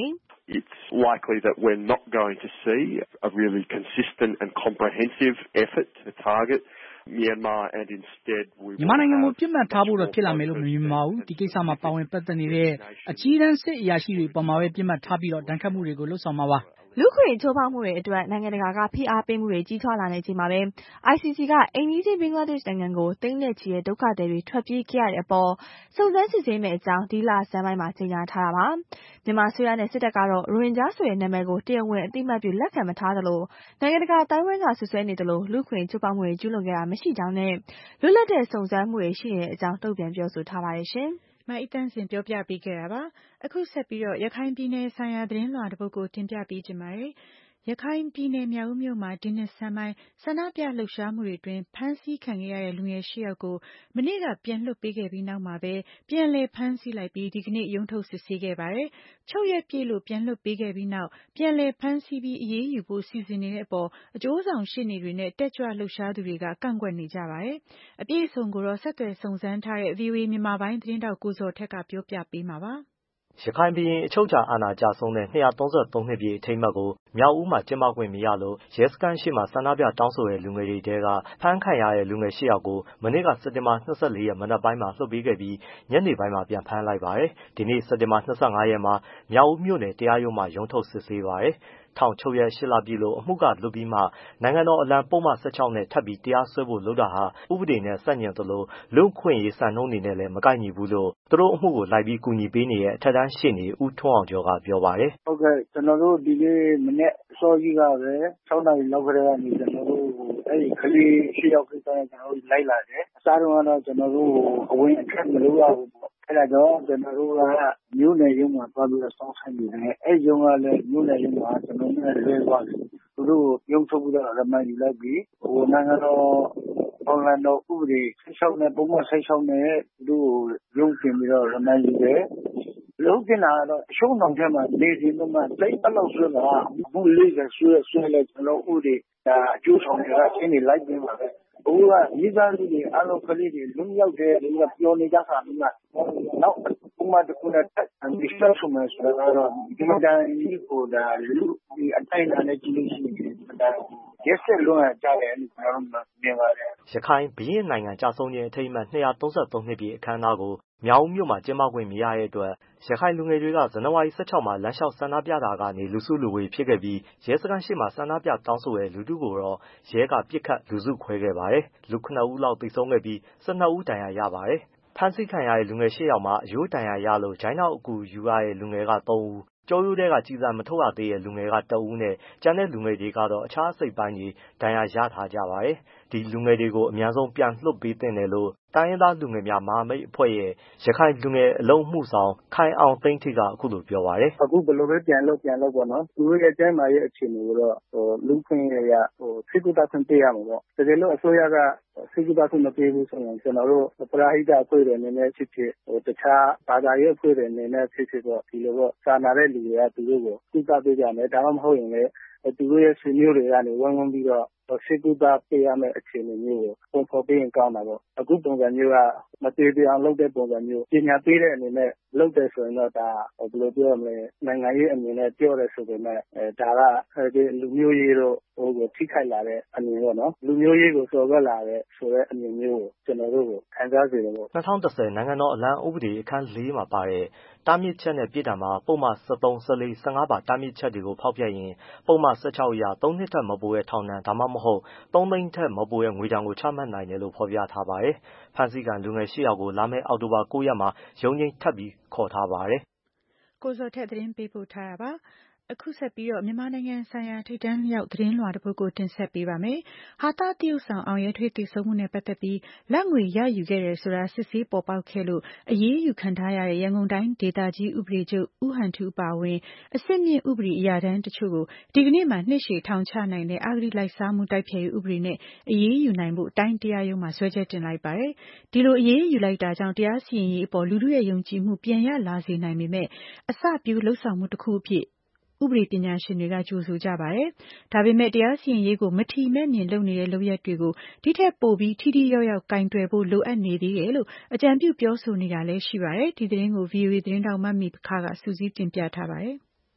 I: it's likely that we're not going to see a really consistent and comprehensive effort to target Myanmar, and instead we will
J: မြန်မာနိုင်ငံကိုပြစ်မှတ်ထားဖို့တော့ဖြစ်လာမယ်လို့မမြင်ပါဘူးဒီကိစ္စမှာပါဝင်ပတ်သက်နေတဲ့အကြီးတန်းစစ်အရာရှိတွေပေါ်မှာပဲပြစ်မှတ်ထားပြီးတော့ဒဏ်ခတ်မှုတွေကိုလှုပ်ဆောင်မှာပါ
E: လူ့ခွင့်ချိုးဖောက်မှုတွေအတွက်နိုင်ငံတကာကဖိအားပေးမှုတွေကြီးထွားလာနေချိန်မှာပဲ ICC ကအိမ်နီးချင်းဘင်္ဂလားဒေ့ရှ်နိုင်ငံကိုသိန်းနဲ့ချီတဲ့ဒုက္ခသည်တွေထွက်ပြေးခဲ့ရတဲ့အပေါ်စုံစမ်းစစ်ဆေးမယ့်အကြောင်းဒီလဆန်းပိုင်းမှာကြေညာထားတာပါမြန်မာအစိုးရနဲ့စစ်တပ်ကတော့ရိုဟင်ဂျာဆိုတဲ့နာမည်ကိုတရားဝင်အသိအမှတ်ပြုလက်ခံမထားသလိုနိုင်ငံတကာအတိုင်းအဝိုင်းကဆွဆွဲနေသလိုလူ့ခွင့်ချိုးဖောက်မှုတွေကျူးလွန်ခဲ့တာမရှိကြောင်းနဲ့လွတ်လပ်တဲ့စုံစမ်းမှုတွေရှိနေတဲ့အကြောင်းတုံ့ပြန်ပြောဆိုထားပါတယ်ရှင်
B: မအိတန်းစင်ပြောပြပေးခဲ့တာပါအခုဆက်ပြီးတော့ရခိုင်ပြည်နယ်ဆိုင်ရာသတင်းလွှာတစ်ပုဒ်ကိုတင်ပြပေးကြပါမယ်ရခိုင်ပြည်နယ်မြောက်ဦးမြို့မှာဒီနှစ်ဆန်းပိုင်းဆန္ဒပြလှုပ်ရှားမှုတွေအတွင်းဖမ်းဆီးခံခဲ့ရတဲ့လူငယ်၈ယောက်ကိုမနေ့ကပြန်လွှတ်ပေးခဲ့ပြီးနောက်မှာပဲပြန်လည်ဖမ်းဆီးလိုက်ပြီးဒီကနေ့ရုံးထုတ်စစ်ဆေးခဲ့ပါတယ်။ချုပ်ရက်ပြည့်လို့ပြန်လွှတ်ပေးခဲ့ပြီးနောက်ပြန်လည်ဖမ်းဆီးပြီးအရေးယူဖို့စီစဉ်နေတဲ့အပေါ်အကျိုးဆောင်ရှေ့နေတွေနဲ့တက်ကြွလှုပ်ရှားသူတွေကကန့်ကွက်နေကြပါတယ်။အပြည့်အစုံကိုတော့ဆက်သွယ်စုံစမ်းထားတဲ့ VOA မြန်မာပိုင်းသတင်းတောက်ကိုဇော်ထက်ကပြောပြပေးမှာပါ။
K: ရခိုင်ပြည်နယ်အချုပ်အခြာအာဏာကျဆုံးတဲ့233နှစ်ပြည့်အထိမ်းအမှတ်ကိုမြောက်ဦးမှာကျင်းပခွင့်မရလို့ရဲစခန်းရှိမှဆန္ဒပြတောင်းဆိုတဲ့လူငယ်တွေထဲကဖမ်းခံရတဲ့လူငယ်၈ယောက်ကိုမနေ့ကစက်တင်ဘာ24ရက်မနက်ပိုင်းမှာလွှတ်ပေးခဲ့ပြီးညနေပိုင်းမှာပြန်ဖမ်းလိုက်ပါတယ်။ဒီနေ့စက်တင်ဘာ25ရက်မှာမြောက်ဦးမြို့နယ်တရားရုံးမှာရုံးထုတ်စစ်ဆေးပါတယ်။ထောင်ချုပ်ရက်8လပြည့်လို့အမှုကလွတ်ပြီးမှနိုင်ငံတော်အလံပုံမှန်16နဲ့ထပ်ပြီးတရားစွဲဖို့လုပ်တာဟာဥပဒေနဲ့ဆန့်ကျင်သလိုလူ့ခွင့်ရေးစံနှုန်းတွေနဲ့လည်းမကိုက်ညီဘူးလို့သူတို့အမှုကိုလိုက်ပြီးကူညီပေးနေတဲ့အထက်တန်းရှေ့နေဦးထွန်းအောင်ကျော်ကပြောပါတယ်
L: ။ဟုတ်ကဲ့ကျွန်တော်တို့ဒီနေ့မနေ့စောကြီးကပဲ6နာရီလောက်ကတည်းကနေကျွန်တော်တို့အဲ့ဒီကလေး8ယောက်ကိစ္စနဲ့ကျွန်တော်တို့လိုက်လာတယ်။အစားတော့ကျွန်တော်တို့အဝင်အခက်မလုပ်ရဘူးပေါ့။အဲ့ဒါတော့ကျွန်တော်တို့ကမြို့နယ်ရုံးမှာသွားပြီးတော့စောင့်ဆိုင်နေတယ်။အဲ့ရုံးကလည်းမြို့နယ်ရုံးမှာကျွန်တော်တို့လွဲသွားတယ်။သူတို့ရုံးထုတ်ပြီးတော့ရမန်ယူလိုက်ပြီးနိုင်ငံတော်ပေါ်လန်တော်ဥပဒေ16နဲ့ပုံမှန်16နဲ့သူတို့ရုံးတင်ပြီးတော့ရမန်ယူတယ်။လုံးတင်လာတော့အရှုံးဆောင်ချက်မှာနေစီတော့မှတိတ်အလောက်ဆွဲတာဘူးလေးကဆွဲလိုက်ကျွန်တော်ဥပဒေဒါအကျိုးဆောင်တွေကရှင်းနေလိုက်ပြီးပါပဲ။အခုကမိသားစုတွေအလုံးကလေးတွေလွတ်မြောက်တယ်လို့ပြောနေကြတာပြီးမှနောက်ဥမာတခုနဲ့ဒီစက်ဆုံးမှာဆိုတော့ဒီမှာဒီကိုဒါလူဒီအတိုင်းနဲ့ကြည့်လို့ရှိရင်ဒါရက်ဆက်လုံးကြတယ်လို့ကျွန်တော်တို့မြင်ပါတယ်
K: ရခိုင်ဘရင်နိုင်ငံကြာဆုံးခြင်းအထိမ်းအမှတ်233နှစ်ပြည့်အခမ်းအနားကိုမြောက်ဦးမြို့မှာကျင်းပခွင့်မရတဲ့အတွက်ရခိုင်လူငယ်တွေကဇန်နဝါရီ16မှာလမ်းလျှောက်ဆန္ဒပြတာကနေလူစုလူဝေးဖြစ်ခဲ့ပြီးရဲစခန်းရှိမှဆန္ဒပြတောင်းဆိုတဲ့လူထုကိုတော့ရဲကပစ်ခတ်လူစုခွဲခဲ့ပါတယ်။လူ9ဦးလောက်သေဆုံးခဲ့ပြီး12ဦးဒဏ်ရာရပါတယ်။ဖမ်းဆီးခံရတဲ့လူငယ်8ယောက်မှာအရိုးဒဏ်ရာရလို့ဂျိုင်းနောက်အကူယူရတဲ့လူငယ်က3ဦးကျောရိုးထဲကကြည်စံမထုတ်ရသေးတဲ့လူငယ်က1ဦးနဲ့ကျန်တဲ့လူငယ်တွေကတော့အခြားအစိတ်ပိုင်းတွေဒဏ်ရာရထားကြပါတယ်။ဒီလူငယ်တွေကိုအများဆုံးပြန်လွှတ်ပေးသင့်တယ်လို့တိုင်းရင်းသားလူငယ်များမဟာမိတ်အဖွဲ့ရဲ့ရခိုင်လူငယ်အလုံးမှုဆောင်ခိုင်အောင်သိန်းထိကအခုလိုပြောပါတယ်
L: ။အခုဘယ်လိုပဲပြန်လို့ပေါ့နော်။သူတို့ရဲ့ကျန်းမာရေးအခြေအနေကိုတော့လူ့ခွင့်ရေးရစိတ်ကူးတာခွင့်ပေးရမှာပေါ့။တကယ်လို့အစိုးရကစိတ်ကူးတာခွင့်မပေးဘူးဆိုရင်ကျွန်တော်တို့ပရဟိတအဖွဲ့တွေအနေနဲ့ဖြစ်ဖြစ်တခြားဘာသာရေးအဖွဲ့တွေအနေနဲ့ဖြစ်ဖြစ်ပေါ့ဒီလိုပေါ့စာနာတဲ့လူတွေကသူတို့ကိုကုသပေးကြမယ်ဒါမှမဟုတ်ရင်လည်းသူတို့ရဲ့ဆွေမျိုးတွေကနေဝန်းပြီးတော့စိတ်ကူးတာပေးရမယ့်အခြေအနေမျိုးကိုပုံဖော်ပေးရင်ကောင်းတာပေါ့အခုပုံစံမျိုးကမသေးသေးအောင်လုပ်တဲ့ပုံစံမျိုးပညာပေးတဲ့အနေနဲ့လုပ်တယ်ဆိုရင်တော့ဒါဘယ်လိုပြောရမလဲနိုင်ငံရေးအနေနဲ့ပြောတယ်ဆိုပေမဲ့ဒါကလူမျိုးရေးတို့ကိုထိခိုက်လာတဲ့အမြင်ပေါ့နော်လူမျိုးရေးကိုစော်ကားလာတဲ့ဆိုတဲ့အမြင်မျိုးကိုကျွန်တော်တို့ကိုခံစားစေတယ်ပေါ့
K: 2010နိုင်ငံတော်အလံဥပဒေအခန်း4မှာပါတဲ့တားမြစ်ချက်နဲ့ပြည်ထောင်မှာပုံမှန်73 14 15ပါတားမြစ်ချက်တွေကိုဖောက်ဖျက်ရင်ပုံမှန်16အရ3နှစ်ထက်မပိုတဲ့ထောင်ဒဏ်ဒါမှမဟုတ်3သိန်းထက်မပိုတဲ့ငွေဒဏ်ကိုချမှတ်နိုင်တယ်လို့ဖော်ပြထားပါတယ်။ဖမ်းဆီးခံလူငယ်8ယောက်ကိုလာမယ့်အောက်တိုဘာ9ရက်မှာရုံးချိန်းထပ်ပြီးခေါ်ထားပါတယ်
B: ။ကိုဇော်ထက်သတင်းပေးပို့ထားတာပါ။အခုဆက်ပြီးတော့မြန်မာနိုင်ငံဆိုင်ရာထိပ်တန်းရောက်သတင်းလွှာတစ်ပုဒ်ကိုတင်ဆက်ပေးပါမယ်။ဟာတာတရုတ်ဆောင်အောင်ရဲထွေးတည်ဆုံမှုနဲ့ပတ်သက်ပြီးလက်ငွေရယူခဲ့တယ်ဆိုတာစစ်ဆေးပေါ်ပေါက်ခဲ့လို့အရေးယူခံထားရတဲ့ရန်ကုန်တိုင်းဒေသကြီးဥပဒေချုပ်ဦးဟန်ထူးပါဝင်အစစ်မြင့်ဥပဒေအရာထမ်းတချို့ကိုဒီကနေ့မှနှစ်ရှည်ထောင်ချနိုင်တဲ့အာဂတိလိုက်စားမှုတိုက်ဖျက်ရေးဥပဒေနဲ့အရေးယူနိုင်ဖို့တိုင်းတရားရုံးမှာစွဲချက်တင်လိုက်ပါတယ်။ဒီလိုအရေးယူလိုက်တာကြောင့်တရားစီရင်ရေးအပေါ်လူထုရဲ့ယုံကြည်မှုပြန်ရလာစေနိုင်ပေမဲ့အစပြုလှုပ်ဆောင်မှုတစ်ခုအဖြစ်ဥပဒေပညာရှင်တွေကကြိုဆိုကြပါတယ်။ဒါပေမဲ့တရားစီရင်ရေးကိုမထီမဲ့မြင်လုပ်နေတဲ့လုပ်ရက်တွေကိုဒီထက်ပိုပြီးထိထိရောက်ရောက်ကင်တွယ်ဖို့လိုအပ်နေသေးတယ်လို့အကြံပြုပြောဆိုနေတာလည်းရှိပါတယ်။ဒီသတင်းကို VOA သတင်းတောက်မမီခါကစူးစီးတင်ပြထားပါတယ်။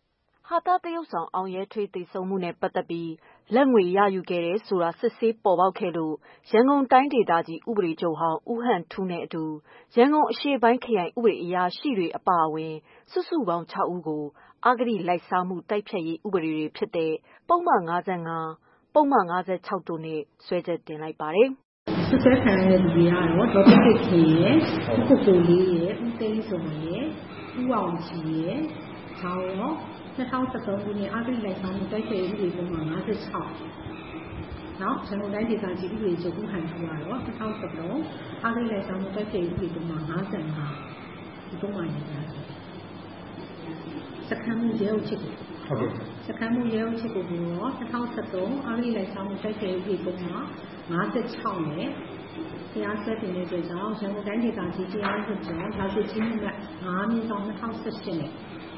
M: ဟာသသရုပ်ဆောင်အောင်ရဲထွေးသေဆုံးမှုနဲ့ပတ်သက်ပြီးလက်ငွေရယူခဲ့တယ်ဆိုတာစစ်ဆေးပေါ်ပေါက်ခဲ့လို့ရန်ကုန်တိုင်းဒေသကြီးဥပဒေချုပ်ဟောင်းဦးဟန်ထူးနဲ့အတူရန်ကုန်အရှေ့ပိုင်းခရိုင်ဥပဒေအရာရှိတွေအပါအဝင်စုစုပေါင်း6ဦးကိုအဂတိလိုက်စားမှုတိုက်ဖျက်ရေးဥပဒေတွေဖြစ်တဲ့ပုဒ်မ55ပုဒ်မ56တို့နဲ့စွဲချက်တင်လိုက်ပါတယ်
N: ။စွဲခံရတဲ့လူတွေကတော့ဒေါ်ပြည့်ခင်ရဲ့ဦးကိုကိုလေးရဲ့ဦးသိန်းစုံရဲ့ဦးအောင်ကြီးရဲ့ဂျောင်းရော2013ခုနှစ်အဂတိလိုက်စားမှုတိုက်ဖျက်ရေးဥပဒေပုံမှန်56နောက်ရန်ကုန်တိုင်းဒေသကြီးဥပဒေချုပ်ဦးဟန်ထူးကတော့2013အဂတိလိုက်စားမှုတိုက်ဖျက်ရေးဥပဒေပုံမှန်55ဒီပုံမှန်ရေးတာစခန်းမှုရဲအုပ်ချုပ်ဟုတ်ကဲ့စခန်းမှုရဲအုပ်ချုပ်ကိုတော့2013အဂတိလိုက်စားမှုတိုက်ဖျက်ရေးဥပဒေပုံမှန်56နဲ့တရားစွဲတင်တဲ့အတွက်ကြောင့်ရန်ကုန်တိုင်းဒေသကြီးတရားရုံးချုပ်ရာဇဝတ်ကြီးမှုနဲ့9/2018နဲ့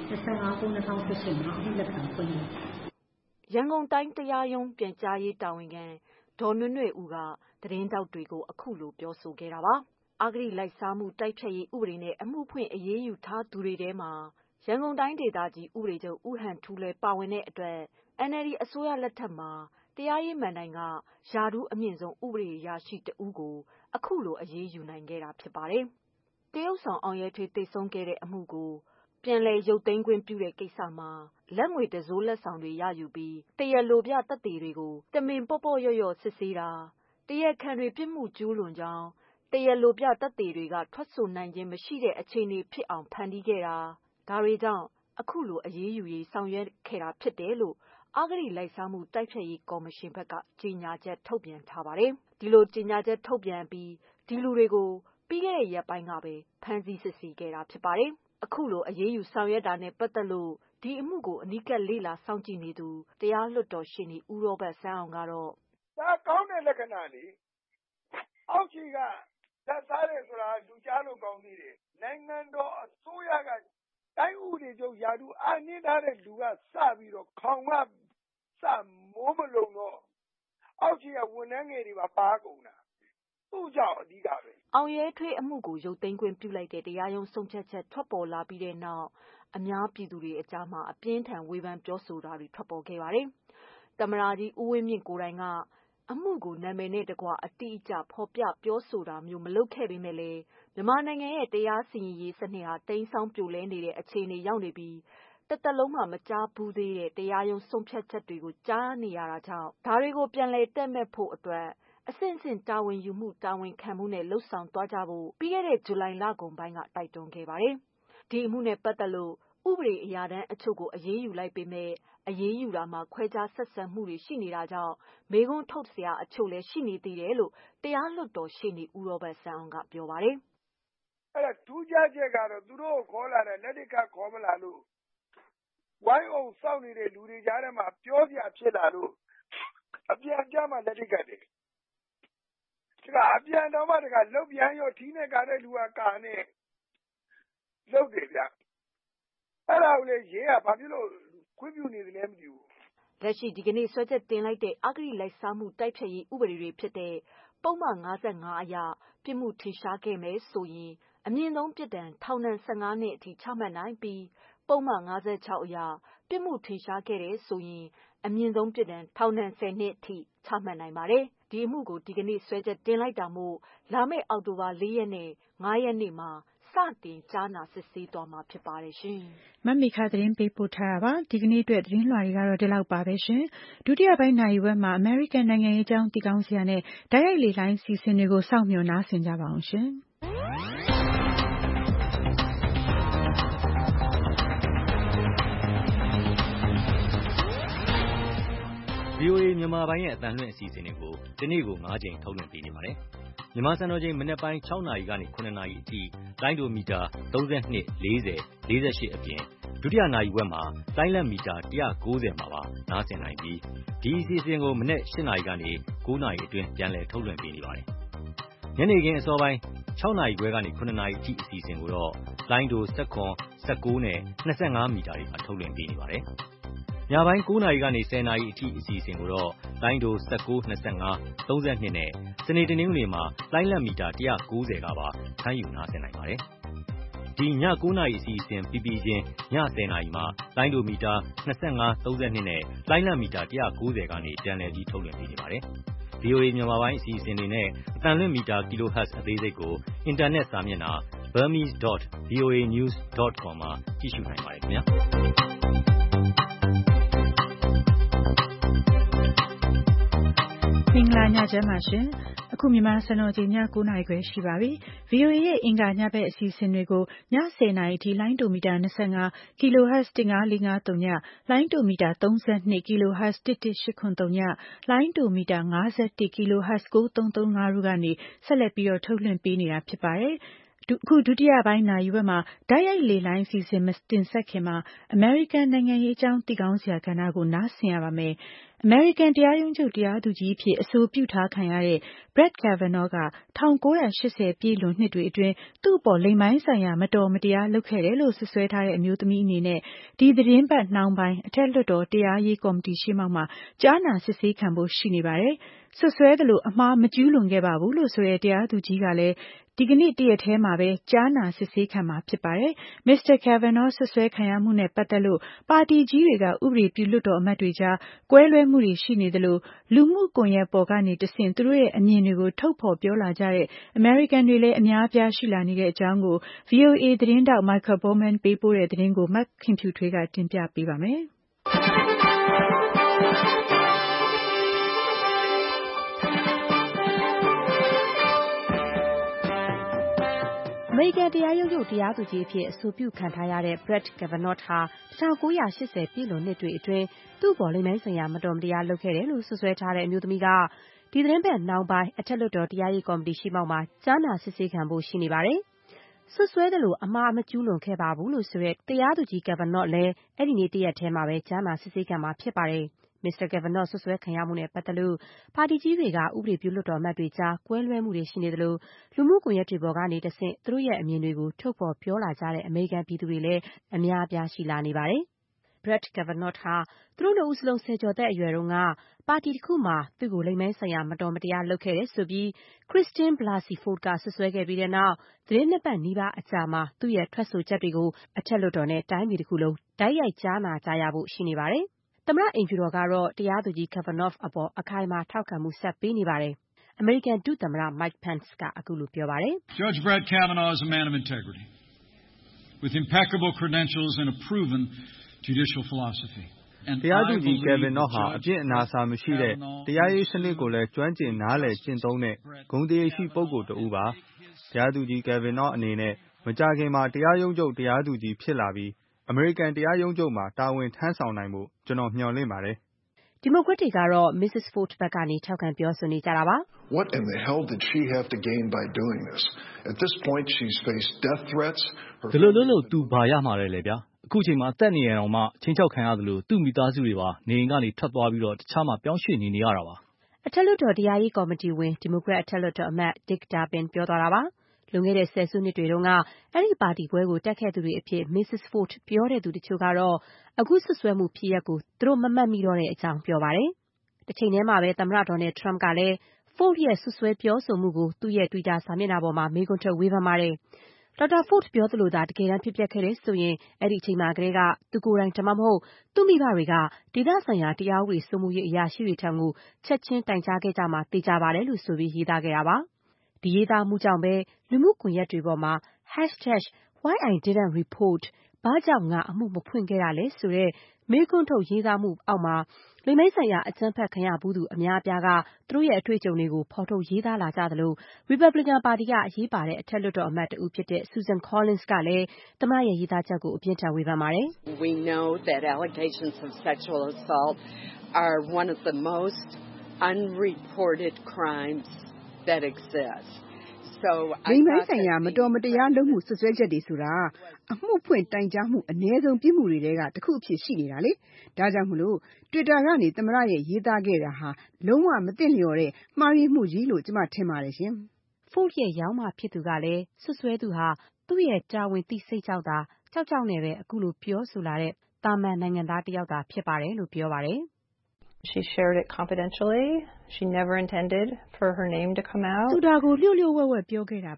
N: 25/2018မှာအမှုလက်ခံဖွင့်တယ်
M: ။ရန်ကုန်တိုင်းတရားရုံးပြန်ကြားရေးတာဝန်ခံဒေါ်နွဲ့နွဲ့ဦးကသတင်းတောက်တွေကိုအခုလိုပြောဆိုခဲ့တာပါ။အဂတိလိုက်စားမှုတိုက်ဖျက်ရေးဥပဒေနဲ့အမှုဖွင့်အရေးယူထားသူတွေထဲမှာရန်ကုန်တိုင်းဒေသကြီးဥပဒေချုပ်ဦးဟန်ထူးလည်းပါဝင်တဲ့အတွက် NLD အစိုးရလက်ထက်မှာတရားရေးမဏ္ဍိုင်ကရာထူးအမြင့်ဆုံးဥပဒေအရာရှိတဦးကိုအခုလိုအရေးယူနိုင်ခဲ့တာဖြစ်ပါတယ်။တရုတ်ဆောင်အောင်ရဲထွေးသေဆုံးခဲ့တဲ့အမှုကိုပြန်လည်ရုပ်သိမ်းခွင့်ပြုတဲ့ကိစ္စမှာလက်ငွေတစိုးလက်ဆောင်တွေရယူပြီးတရားလိုပြသက်သေတွေကိုတမင်ပေါ့ပေါ့လျော့လျော့စစ်ဆေးတာတရားခံတွေပြစ်မှုကျူးလွန်ကြောင်းတရားလိုပြသက်သေတွေကထွက်ဆိုနိုင်ခြင်းမရှိတဲ့အခြေအနေဖြစ်အောင်ဖန်တီးခဲ့တာဒါတွေကြောင့်အခုလိုအရေးယူရေးဆောင်ရွက်ခဲ့တာဖြစ်တယ်လို့အဂတိလိုက်စားမှုတိုက်ဖျက်ရေးကော်မရှင်ဘက်ကကြေညာချက်ထုတ်ပြန်ထားပါတယ်။ဒီလိုကြေညာချက်ထုတ်ပြန်ပြီးဒီလူတွေကိုပြီးခဲ့တဲ့ရက်ပိုင်းကပဲဖမ်းဆီးစစ်ဆေးခဲ့တာဖြစ်ပါတယ်။အခုလိုအရေးယူဆောင်ရွက်တာနဲ့ပတ်သက်လို့ဒီအမှုကိုအနီးကပ်လေ့လာစောင့်ကြည့်နေသူတရားလွှတ်တော်ရှေ့နေဦးရောဘတ်ဆန်းအောင်ကတော့
O: ဒါကောင်းတဲ့လက္ခဏာလေအောက်ခြေကလက်စားတယ်ဆိုတာလူကြားလို့ကောင်းသေးတယ်နိုင်ငံတော်အစိုးရကတိုင်းဥပဒေချုပ်ရာထူးအနှင်းထားတဲ့လူကစပြီးတော့ခေါင်ကစမိုးမလုံတော့အောက်ခြေကဝန်ထမ်းငယ်တွေပါကုန်တာသူ့ကြောင့်အဓိကပဲ
M: အောင်ရဲထွေးအမှုကိုရုပ်သိမ်းခွင့်ပြုလိုက်တဲ့တရားရုံးဆုံးဖြတ်ချက်ထွက်ပေါ်လာပြီးတဲ့နောက်အများပြည်သူတွေအကြားမှာအပြင်းထန်ဝေဖန်ပြောဆိုတာတွေထွက်ပေါ်ခဲ့ပါတယ်။သမ္မတကြီးဦးဝင်းမြင့်ကိုယ်တိုင်ကအမှုကိုနာမည်နဲ့တကွအတိအကျဖော်ပြပြောဆိုတာမျိုးမလုပ်ခဲ့ပေမဲ့လည်းမြန်မာနိုင်ငံရဲ့တရားစီရင်ရေးစနစ်ဟာတိမ်းဆောင်းပြိုလဲနေတဲ့အခြေအနေရောက်နေပြီးတစ်သက်လုံးမှမကြားဘူးသေးတဲ့တရားရုံးဆုံးဖြတ်ချက်တွေကိုကြားနေရတာကြောင့်ဒါတွေကိုပြန်လည်တက်မဲ့ဖို့အတွက်အဆင့်ဆင့်တာဝန်ယူမှုတာဝန်ခံမှုနဲ့လှုပ်ဆောင်သွားကြဖို့ပြီးခဲ့တဲ့ဇူလိုင်လကုန်ပိုင်းကတိုက်တွန်းခဲ့ပါတယ်။ဒီအမှုနဲ့ပတ်သက်လို့ဥပဒေအရာထမ်းအချို့ကိုအရေးယူလိုက်ပေမဲ့အရေးယူတာမှာခွဲခြားဆက်ဆံမှုတွေရှိနေတာကြောင့်မေးခွန်းထုတ်စရာအချို့လည်းရှိနေသေးတယ်လို့တရားလွှတ်တော်ရှေ့နေဦးရောဘတ်ဆန်းအောင်ကပြောပါတယ်
O: ။အဲ့ဒါထူးခြားချက်ကတော့သူတို့ခေါ်လာတဲ့လက်ထက်ကခေါ်မလာလို့ဝိုင်းအောင်စောင့်နေတဲ့လူတွေကြားထဲမှာပြောစရာဖြစ်လာလို့အပြန်ကြမှာလက်ထက်ကတည်းကအပြန်တော်မှတကလုတ်ပြန်ရောထီးနဲ့ကာတဲ့လူကကာနဲ့လုတ်တယ်ဗျအဲ့ဒါကိုလေရေးကဘာဖြစ်လို့ခွင့်ပြုနေတယ်လဲမသိဘူး
M: လက်ရှိဒီကနေ့ဆွဲချက်တင်လိုက်တဲ့အဂတိလိုက်စားမှုတိုက်ဖျက်ရေးဥပဒေတွေဖြစ်တဲ့ပုံမှန်55အရပြစ်မှုထင်ရှားခဲ့မယ်ဆိုရင်အမြင့်ဆုံးပြစ်ဒဏ်ထောင်ဒဏ်15နှစ်အထိချမှတ်နိုင်ပြီးပုံမှန်56အရပြစ်မှုထင်ရှားခဲ့တဲ့ဆိုရင်အမြင့်ဆုံးပြစ်ဒဏ်ထောင်ဒဏ်10နှစ်အထိချမှတ်နိုင်ပါတယ်။ဒီအမှုကိုဒီကနေ့ဆွဲချက်တင်လိုက်တာမို့လာမယ့်အောက်တိုဘာ4ရက်နဲ့5ရက်နေ့မှာစတင်ကြားနာစစ်ဆေးသွားမှာဖြစ်ပါတယ်ရှင်
B: ။မမေခသတင်းပေးပို့ထားတာပါ။ဒီကနေ့အတွက်သတင်းလွှာတွေကတော့ဒီလောက်ပါပဲရှင်။ဒုတိယပိုင်းနိုင်ဝက်မှာအမေရိကန်နိုင်ငံရေးအကြောင်းတည်ကောင်းစရာနဲ့တိုက်ရိုက်လေလိုင်းစီစဉ်တွေကိုစောင့်မျှော်နားဆင်ကြပါအောင်ရှင်။
F: VOA မြန်မာပိုင်းရဲ့အသံလွှင့်အစီအစဉ်တွေကိုဒီနေ့ကို9ချိန်ထုတ်လွှင့်ပေးနေပါတယ်။မြန်မာစံတော်ချိန်မနက်ပိုင်း6နာရီကနေ9နာရီအထိလိုင်းဒိုမီတာ32 40 48အပြင်ဒုတိယနာရီဝက်မှာလိုင်းလက်မီတာ190မှာပါနားဆင်နိုင်ပြီးဒီအစီအစဉ်ကိုမနက်8နာရီကနေ9နာရီအတွင်းပြန်လည်ထုတ်လွှင့်ပေးနေပါတယ်။ညနေခင်းအစောပိုင်း6နာရီခွဲကနေ9နာရီအထိအစီအစဉ်ကိုတော့လိုင်းဒို19နဲ့25မီတာတွေမှာထုတ်လွှင့်ပေးနေပါတယ်။ညပိုင်း9နာရီကနေ10နာရီအထိအစီအစဉ်ကိုတော့လိုင်းဒို19 25 32နဲ့စနေတနင်္ဂနွေမှာလိုင်းလက်မီတာ190ကပါဖမ်းယူနားဆင်နိုင်ပါတယ်။
P: ဒီည9နာရီအစီအစဉ်ပြီးချင်းည10နာရီမှာလိုင်းဒိုမီတာ25 32နဲ့လိုင်းလံမီတာ190ကနေပြန်လည်ပြီးထုတ်လွှင့်ပေးနေပါတယ်။ VOA မြန်မာပိုင်းအစီအစဉ်တွေနဲ့အသံလွှင့်မီတာ kHz အသေးစိတ်ကိုအင်တာနက်စာမျက်နှာ burmese.voanews.com မှာကြည့်ရှုနိုင်ပါတယ်ခင်ဗျာ။
B: မင်္ဂလာညချမ်းပါရှင်။အခုမြန်မာစံတော်ချိန်ည9နာရီခွဲရှိပါပြီ။ VOA ရဲ့အင်္ဂါညဘက်အစီအစဉ်တွေကိုည10နာရီထိလိုင်းဒိုမီတာ25 kHz 15530ညလိုင်းဒိုမီတာ32 kHz 11883ညလိုင်းဒိုမီတာ51 kHz 9335တို့ကနေဆက်လက်ပြီးတော့ထုတ်လွှင့်ပေးနေတာဖြစ်ပါတယ်။အခုဒုတိယပိုင်းနာရီဝက်မှာဓာတ်ရိုက်လေလိုင်းအစီအစဉ်မတင်ဆက်ခင်မှာအမေရိကန်နိုင်ငံရေးအကြောင်းသိကောင်းစရာကဏ္ဍကိုနားဆင်ရပါမယ်။အမေရိကန်တရားရုံးချုပ်တရားသူကြီးအဖြစ်အဆိုပြုထားခံရတဲ့ Brett Kavanaugh က1980ပြည့်လွန်နှစ်တွေအတွင်းသူ့အပေါ်လိင်ပိုင်းဆိုင်ရာမတော်မတရားလုပ်ခဲ့တယ်လို့ဆွဆွဲထားတဲ့အမျိုးသမီးအနေနဲ့ဒီသတင်းပတ်နှောင်းပိုင်းအထက်လွှတ်တော်တရားရေးကော်မတီရှေ့မှောက်မှာကြားနာစစ်ဆေးခံဖို့ရှိနေပါတယ်။ဆွဆွဲသလိုအမှားမကျူးလွန်ခဲ့ပါဘူးလို့ဆိုတဲ့တရားသူကြီးကလည်းဒီကနေ့တရက်ထဲမှာပဲကြားနာစစ်ဆေးခံမှာဖြစ်ပါတယ်။ Mr. Kavanaugh ဆွဆွဲခံရမှုနဲ့ပတ်သက်လို့ပါတီကြီးတွေကဥပဒေပြုလွှတ်တော်အမတ်တွေကြားကွဲလွဲမှုတွေရှိနေသလိုလူမှုကွန်ရက်ပေါ်ကနေတဆင့်သူတို့ရဲ့အမြင်တွေကိုထုတ်ဖော်ပြောလာကြတဲ့အမေရိကန်တွေလည်းအများအပြားရှိလာနေတဲ့အကြောင်းကို VOA သတင်းတောက် Michael Bowman ပေးပို့တဲ့သတင်းကိုမခင်ဖြူထွေးကတင်ပြပေးပါမယ်။
Q: အမေရိကန်တရားရုံးချုပ်တရားသူကြီးအဖြစ်အဆိုပြုခံထားရတဲ့ Brett Kavanaugh ဟာ1980ပြည့်လွန်နှစ်တွေအတွင်းသူ့ပေါ်လိင်ပိုင်းဆိုင်ရာမတော်မတရားလုပ်ခဲ့တယ်လို့ဆွဆွဲထားတဲ့အမျိုးသမီးကဒီသတင်းပတ်နှောင်းပိုင်းအထက်လွှတ်တော်တရားရေးကော်မတီရှေ့မှောက်မှာကြားနာစစ်ဆေးခံဖို့ရှိနေပါတယ်။ဆွဆွဲသလိုအမှားမကျူးလွန်ခဲ့ပါဘူးလို့ဆိုတဲ့တရားသူကြီး Kavanaugh လည်းအဲ့ဒီနေ့တရက်ထဲမှာပဲကြားနာစစ်ဆေးခံမှာဖြစ်ပါတယ်။ Mr. Kavanaugh ဆွဆွဲခံရမှုနဲ့ပတ်သက်လို့ပါတီကြီးတွေကဥပဒေပြုလွှတ်တော်အမတ်တွေကြားကွဲလွဲမှုတွေရှိနေသလိုလူမှုကွန်ရက်တွေပေါ်ကနေတဆင့်သူတို့ရဲ့အမြင်တွေကိုထုတ်ဖော်ပြောလာကြတဲ့အမေရိကန်ပြည်သူတွေလည်းအများအပြားရှိလာနေပါတယ်။ Brett Kavanaugh ဟာသူတို့နှစ်ဦးစလုံးဆယ်ကျော်သက်အရွယ်တုန်းကပါတီတစ်ခုမှာသူ့ကိုလိင်ပိုင်းဆိုင်ရာမတော်မတရားလုပ်ခဲ့တယ်ဆိုပြီး Christine Blasey Ford ကဆွဆွဲခဲ့ပြီးတဲ့နောက်သီတင်းနှစ်ပတ်နီးပါးအကြာမှာသူ့ရဲ့ထွက်ဆိုချက်တွေကိုအထက်လွှတ်တော်နဲ့တိုင်းပြည်တစ်ခုလုံးတိုက်ရိုက်ကြားနာကြရဖို့ရှိနေပါတယ်။သမ္မတအိမ်ဖြူတော်ကတော့တရားသူကြီး Kavanaugh အပေါ်အခိုင်အမာထောက်ခံမှုဆက်ပေးနေပါတယ်။အမေရိကန်ဒုသမ္မတ Mike Pence ကအခုလိုပြောပါတယ်။
R: Judge Brett Kavanaugh is a man of integrity with impeccable credentials and a proven judicial philosophy.
S: တရားသူကြီး Kavanaugh ဟာအပြစ်အနာအဆာမရှိတဲ့တရားရေးစနစ်ကိုလည်းကျွမ်းကျင်နားလည်ကျင့်သုံးတဲ့ဂုဏ်တရားရှိပုဂ္ဂိုလ်တဦးပါ။တရားသူကြီး Kavanaugh အနေနဲ့မကြာခင်မှာတရားရုံးချုပ်တရားသူကြီးဖြစ်လာပြီးအမေရိကန်တရားရုံးချုပ်မှာတာဝန်ထမ်းဆောင်နိုင်ဖို့ကျွန်တော်မျှော်လင့်ပါတယ်
Q: ။ဒီမိုကရက်တွေကတော့ Mrs. Ford ဘက်ကနေထောက်ခံပြောဆိုနေကြတာပါ
T: ။ What in the hell did she have to gain by doing this? At this point she's faced death threats.
F: ဒီလိုလို့သူဘာရမှာလဲလေဗျာ။အခုချိန်မှာအသက်နေရအောင်မှချင်းချောက်ခံရသလိုသူ့မိသားစုတွေပါနေအိမ်ကနေထွက်သွားပြီးတော့တခြားမှာပြောင်းရွှေ့နေရတာပါ
Q: ။အထက်လွှတ်တော်တရားရေးကော်မတီဝင်ဒီမိုကရက်အထက်လွှတ်တော်အမတ် Dick Durbin ပြောသွားတာပါ။လွန်ခဲ့တဲ့ဆယ်စုနှစ်တွေတုန်းကအဲ့ဒီပါတီပွဲကိုတက်ခဲ့သူတွေအဖြစ် Mrs. Ford ပြောတဲ့သူတချို့ကတော့အခုဆွဆွဲမှုဖြစ်ရပ်ကိုသူတို့မမှတ်မိတော့တဲ့အကြောင်းပြောပါတယ်။တစ်ချိန်တည်းမှာပဲသမ္မတ Donald Trump ကလည်း Ford ရဲ့ဆွဆွဲပြောဆိုမှုကိုသူ့ရဲ့ Twitter စာမျက်နှာပေါ်မှာမေးခွန်းထုတ်ဝေဖန်ပါတယ်။ Dr. Ford ပြောသလိုသာတကယ်တမ်းဖြစ်ပျက်ခဲ့တယ်ဆိုရင်အဲ့ဒီအချိန်မှာကတည်းကသူကိုယ်တိုင်ဒါမှမဟုတ်သူ့မိဘတွေကဒေသဆိုင်ရာတရားဥပဒေစိုးမိုးရေးအရာရှိတွေထံကိုချက်ချင်းတိုင်ကြားခဲ့ကြမှာသေချာပါတယ်လို့ဆိုပြီးရေးသားခဲ့တာပါ။ဒီရေးသားမှုကြောင့်ပဲလူမှုကွန်ရက်တွေပေါ်မှာ #WhyIDidn'tReport ဘာကြောင့်ငါအမှုမဖွင့်ခဲ့တာလဲဆိုတဲ့မေးခွန်းထုတ်ရေးသားမှုအောက်မှာလိင်ပိုင်းဆိုင်ရာအကြမ်းဖက်ခံရဘူးသူအများအပြားကသူတို့ရဲ့အတွေ့အကြုံတွေကိုဖော်ထုတ်ရေးသားလာကြသလို Republican ပါတီကအရေးပါတဲ့အထက်လွှတ်တော်အမတ်တဦးဖြစ်တဲ့ Susan Collins ကလည်းသမ္မတရဲ့ရေးသားချက်ကိုအပြင်းထန်ဝေဖန်ပါတယ်။
U: We know that allegations of sexual assault are one of the most unreported crimes that exist.
V: လိင်ပိုင်းဆိုင်ရာမတော်မတရားလုပ်မှုဆွဆွဲချက်တွေဆိုတာအမှုဖွင့်တိုင်ကြားမှုအနည်းဆုံးပြစ်မှုတွေထဲကတစ်ခုအဖြစ်ရှိနေတာလေ။ဒါကြောင့်မလို့ Twitter ကနေသမ္မတရဲ့ရေးသားခဲ့တာဟာလုံးဝမသင့်လျော်တဲ့မှားယွင်းမှုကြီးလို့ကျွန်မထင်ပါတယ်ရှင်
Q: ။ Ford ရဲ့ရောင်းမဖြစ်သူကလည်းဆွဆွဲသူဟာသူ့ရဲ့တာဝန်သိစိတ်ကြောင့်သာကြောက်ကြောက်နဲ့ပဲအခုလိုပြောဆိုလာတဲ့တာမန်နိုင်ငံသားတစ်ယောက်သာဖြစ်ပါတယ်လို့ပြောပါတယ်။
W: She shared it confidentially. She never intended for her name to come out.
B: သူဒါကိုလျှို့လျှို့ဝှက်ဝှက်ပြောခဲ့တာပါ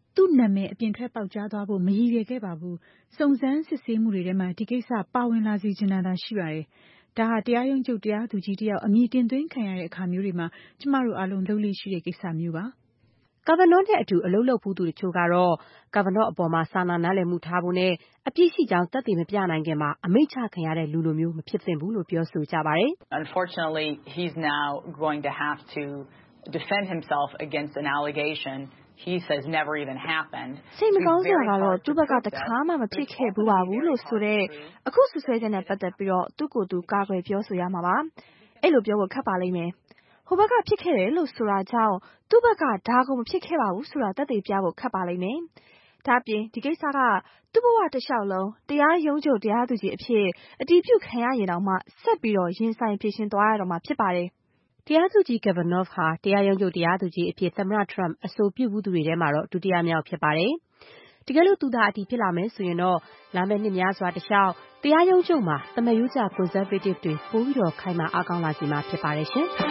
B: သူ့နာမည်အပြင်ထွက်ပေါက်ကြားသွားဖို့မရည်ရွယ်ခဲ့ပါဘူး။စုံစမ်းစစ်ဆေးမှုတွေထဲမှာဒီကိစ္စပါဝင်လာစေချင်တာသာရှိပါတယ်။ဒါဟာတရားရုံးချုပ်တရားသူကြီးတယောက်အမည်တင်သွင်းခံရတဲ့အခါမျိုးတွေမှာကျမတို့အားလုံးလုပ်လို့ရှိတဲ့ကိစ္စမျိုးပါ
Q: ။ကာဗနော့နဲ့အတူအလုပ်လုပ်ဖူးသူတချို့ကတော့ကာဗနော့အပေါ်မှာစာနာနားလည်မှုထားဖို့နဲ့အပြစ်ရှိကြောင်းသက်သေမပြနိုင်ခင်မှာအမိန့်ချခံရတဲ့လူလိုမျိုးမဖြစ်သင့်ဘူးလို့ပြောဆိုကြပါတယ်။
A: Unfortunately, he's now going to have to defend himself against an allegation he says never even happened.
Q: စိတ်မကောင်းစရာကတော့သူ့ဘက်ကတခါမှမဖြစ်ခဲ့ဘူးပါဘူးလို့ဆိုတဲ့အခုဆွဆွဲချက်နဲ့ပတ်သက်ပြီးသူ့ကိုယ်သူကာကွယ်ပြောဆိုရမှာပါ။အဲ့လိုပြောဖို့ခက်ပါလိမ့်မယ်။ဟိုဘက်ကဖြစ်ခဲ့တယ်လို့ဆိုတာကြောင့်သူ့ဘက်ကဒါကိုမဖြစ်ခဲ့ပါဘူးဆိုတာသက်သေပြဖို့ခက်ပါလိမ့်မယ်။ဒါပြင်ဒီကိစ္စကသူ့ဘဝတစ်လျှောက်လုံးတရားရုံးချုပ်တရားသူကြီးအဖြစ်အတည်ပြုခံရရင်တောင်မှဆက်ပြီးရင်ဆိုင်ဖြေရှင်းသွားရတော့မှာဖြစ်ပါတယ်။တရားသူကြီး Kavanaugh ဟာတရားရုံးချုပ်တရားသူကြီးအဖြစ်သမ္မတ Trump အဆိုပြုဘူးသူတွေထဲမှာဒုတိယမြောက်ဖြစ်ပါတယ်။တကယ်လို့သူသာအတည်ဖြစ်လာမယ်ဆိုရင်တော့လာမယ့်နှစ်များစွာတခြားတရားရုံးချုပ်မှာသမားရိုးကျ conservative တွေပိုပြီးခိုင်မာအားကောင်းလာစေမှာဖြစ်ပါတယ်ရှင်။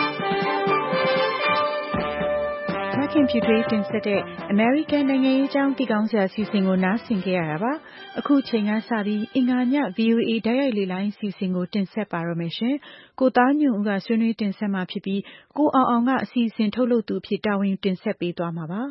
B: ခင်ဖြူထွေးတင်ဆက်တဲ့ American နိုင်ငံရေးအကြောင်းသိကောင်းစရာအစီအစဉ်ကိုနားဆင်ကြရတာပါ။အခုချိန်ကစပြီးအင်္ဂါည VOA တိုက်ရိုက်လေ့လာအစီအစဉ်ကိုတင်ဆက်ပါရမယ်ရှင်။ကိုသားညွန့်ဦးကဆွေးနွေးတင်ဆက်မှာဖြစ်ပြီးကိုအောင်အောင်ကအစီအစဉ်ထုတ်လုပ်သူအဖြစ်တာဝန်တင်ဆက်ပေးသွားမှာပါ။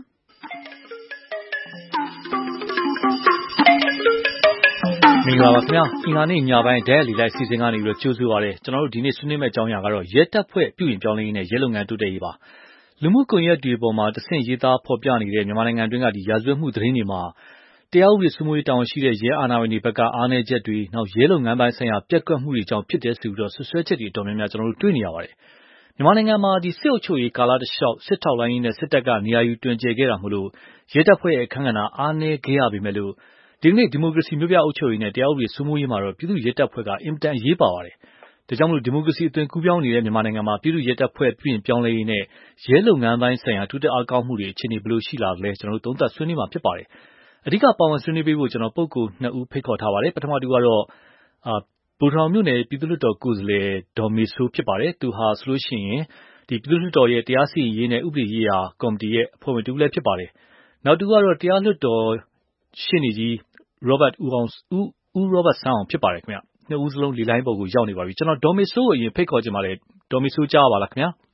F: မင်္ဂလာပါခင်ဗျာအင်္ဂါနေ့ညပိုင်းဒဲလီလိုက်စီစဉ်ကနေပြီးကြိုးဆိုပါရစေကျွန်တော်တို့ဒီနေ့ဆွေးနွေးမယ့်အကြောင်းအရာကတော့ရဲတပ်ဖွဲ့ပြုပြင်ပြောင်းလဲရေးနဲ့ရဲလုပ်ငန်းတိုးတက်ရေးပါလူမှုကွန်ရက်တွေပေါ်မှာတဆင့်ရေးသားဖော်ပြနေတဲ့မြန်မာနိုင်ငံတွင်းကဒီရာဇဝတ်မှုသတင်းတွေမှာတရားဥပဒေစိုးမိုးရေးတာဝန်ရှိတဲ့ရဲအာဏာပိုင်တွေဘက်ကအားနည်းချက်တွေနောက်ရဲလုပ်ငန်းပိုင်းဆိုင်ရာပြက်ကွက်မှုတွေကြောင့်ဖြစ်တယ်ဆိုပြီးဆွဆွဲချက်တွေအတော်များများကျွန်တော်တို့တွေ့နေရပါတယ်မြန်မာနိုင်ငံမှာဒီစစ်အုပ်ချုပ်ရေးကာလတစ်လျှောက်စစ်ထောက်လိုင်းနဲ့စစ်တပ်ကနေရာယူတွင်ကျယ်ခဲ့တာမို့လို့ရဲတပ်ဖွဲ့ရဲ့အခမ်းကဏ္ဍအားနည်းခဲ့ရပေမဲ့လို့ဒီနေ့ဒီမိုကရေစီမျိုးပြအုပ်ချုပ်ရေးနဲ့တရားဥပဒေစိုးမိုးရေးမှာတော့ပြည်သူ့ရဲတပ်ဖွဲ့ကအင်မတန်အရေးပါပါတယ်။ဒါကြောင့်မို့ဒီမိုကရေစီအသွင်ကူးပြောင်းနေတဲ့မြန်မာနိုင်ငံမှာပြည်သူ့ရဲတပ်ဖွဲ့ပြုပြင်ပြောင်းလဲရေးနဲ့ရဲလုပ်ငန်းပိုင်းဆိုင်ရာတိုးတက်အားကောင်းမှုတွေအခြေအနေဘယ်လိုရှိလာလဲကျွန်တော်တို့သုံးသပ်ဆွေးနွေးမှာဖြစ်ပါတယ်။အဓိကပါဝင်ဆွေးနွေးပေးဖို့ကျွန်တော်ပုဂ္ဂိုလ်2ဦးဖိတ်ခေါ်ထားပါတယ်။ပထမတူကတော့ဗိုလ်ထောင်မြို့နယ်ပြည်သူ့လွှတ်တော်ကိုယ်စားလှယ်ဒေါ်မေဆိုးဖြစ်ပါတယ်။သူဟာဆိုလို့ရှိရင်ဒီပြည်သူ့လွှတ်တော်ရဲ့တရားစီရင်ရေးနဲ့ဥပဒေရေးရာကော်မတီရဲ့အဖွဲ့ဝင်တူလည်းဖြစ်ပါတယ်။နောက်တူကတော့တရားလွှတ်တော်ရှင်းနေကြီးRobert ဦး Robert ဆန်းအောင်ဖြစ်ပါတယ်ခင်ဗျ။နှစ်ဦးစလုံးလေလိုင်းပေါ်ကိုရောက်နေပါပြီ။ကျွန်တော်ဒေါ်မေဆိုးကိုအရင်ဖိတ်ခေါ်ချင်ပါတယ်။ဒေါ်မေဆိုးကြားပါလားခင်ဗျာ။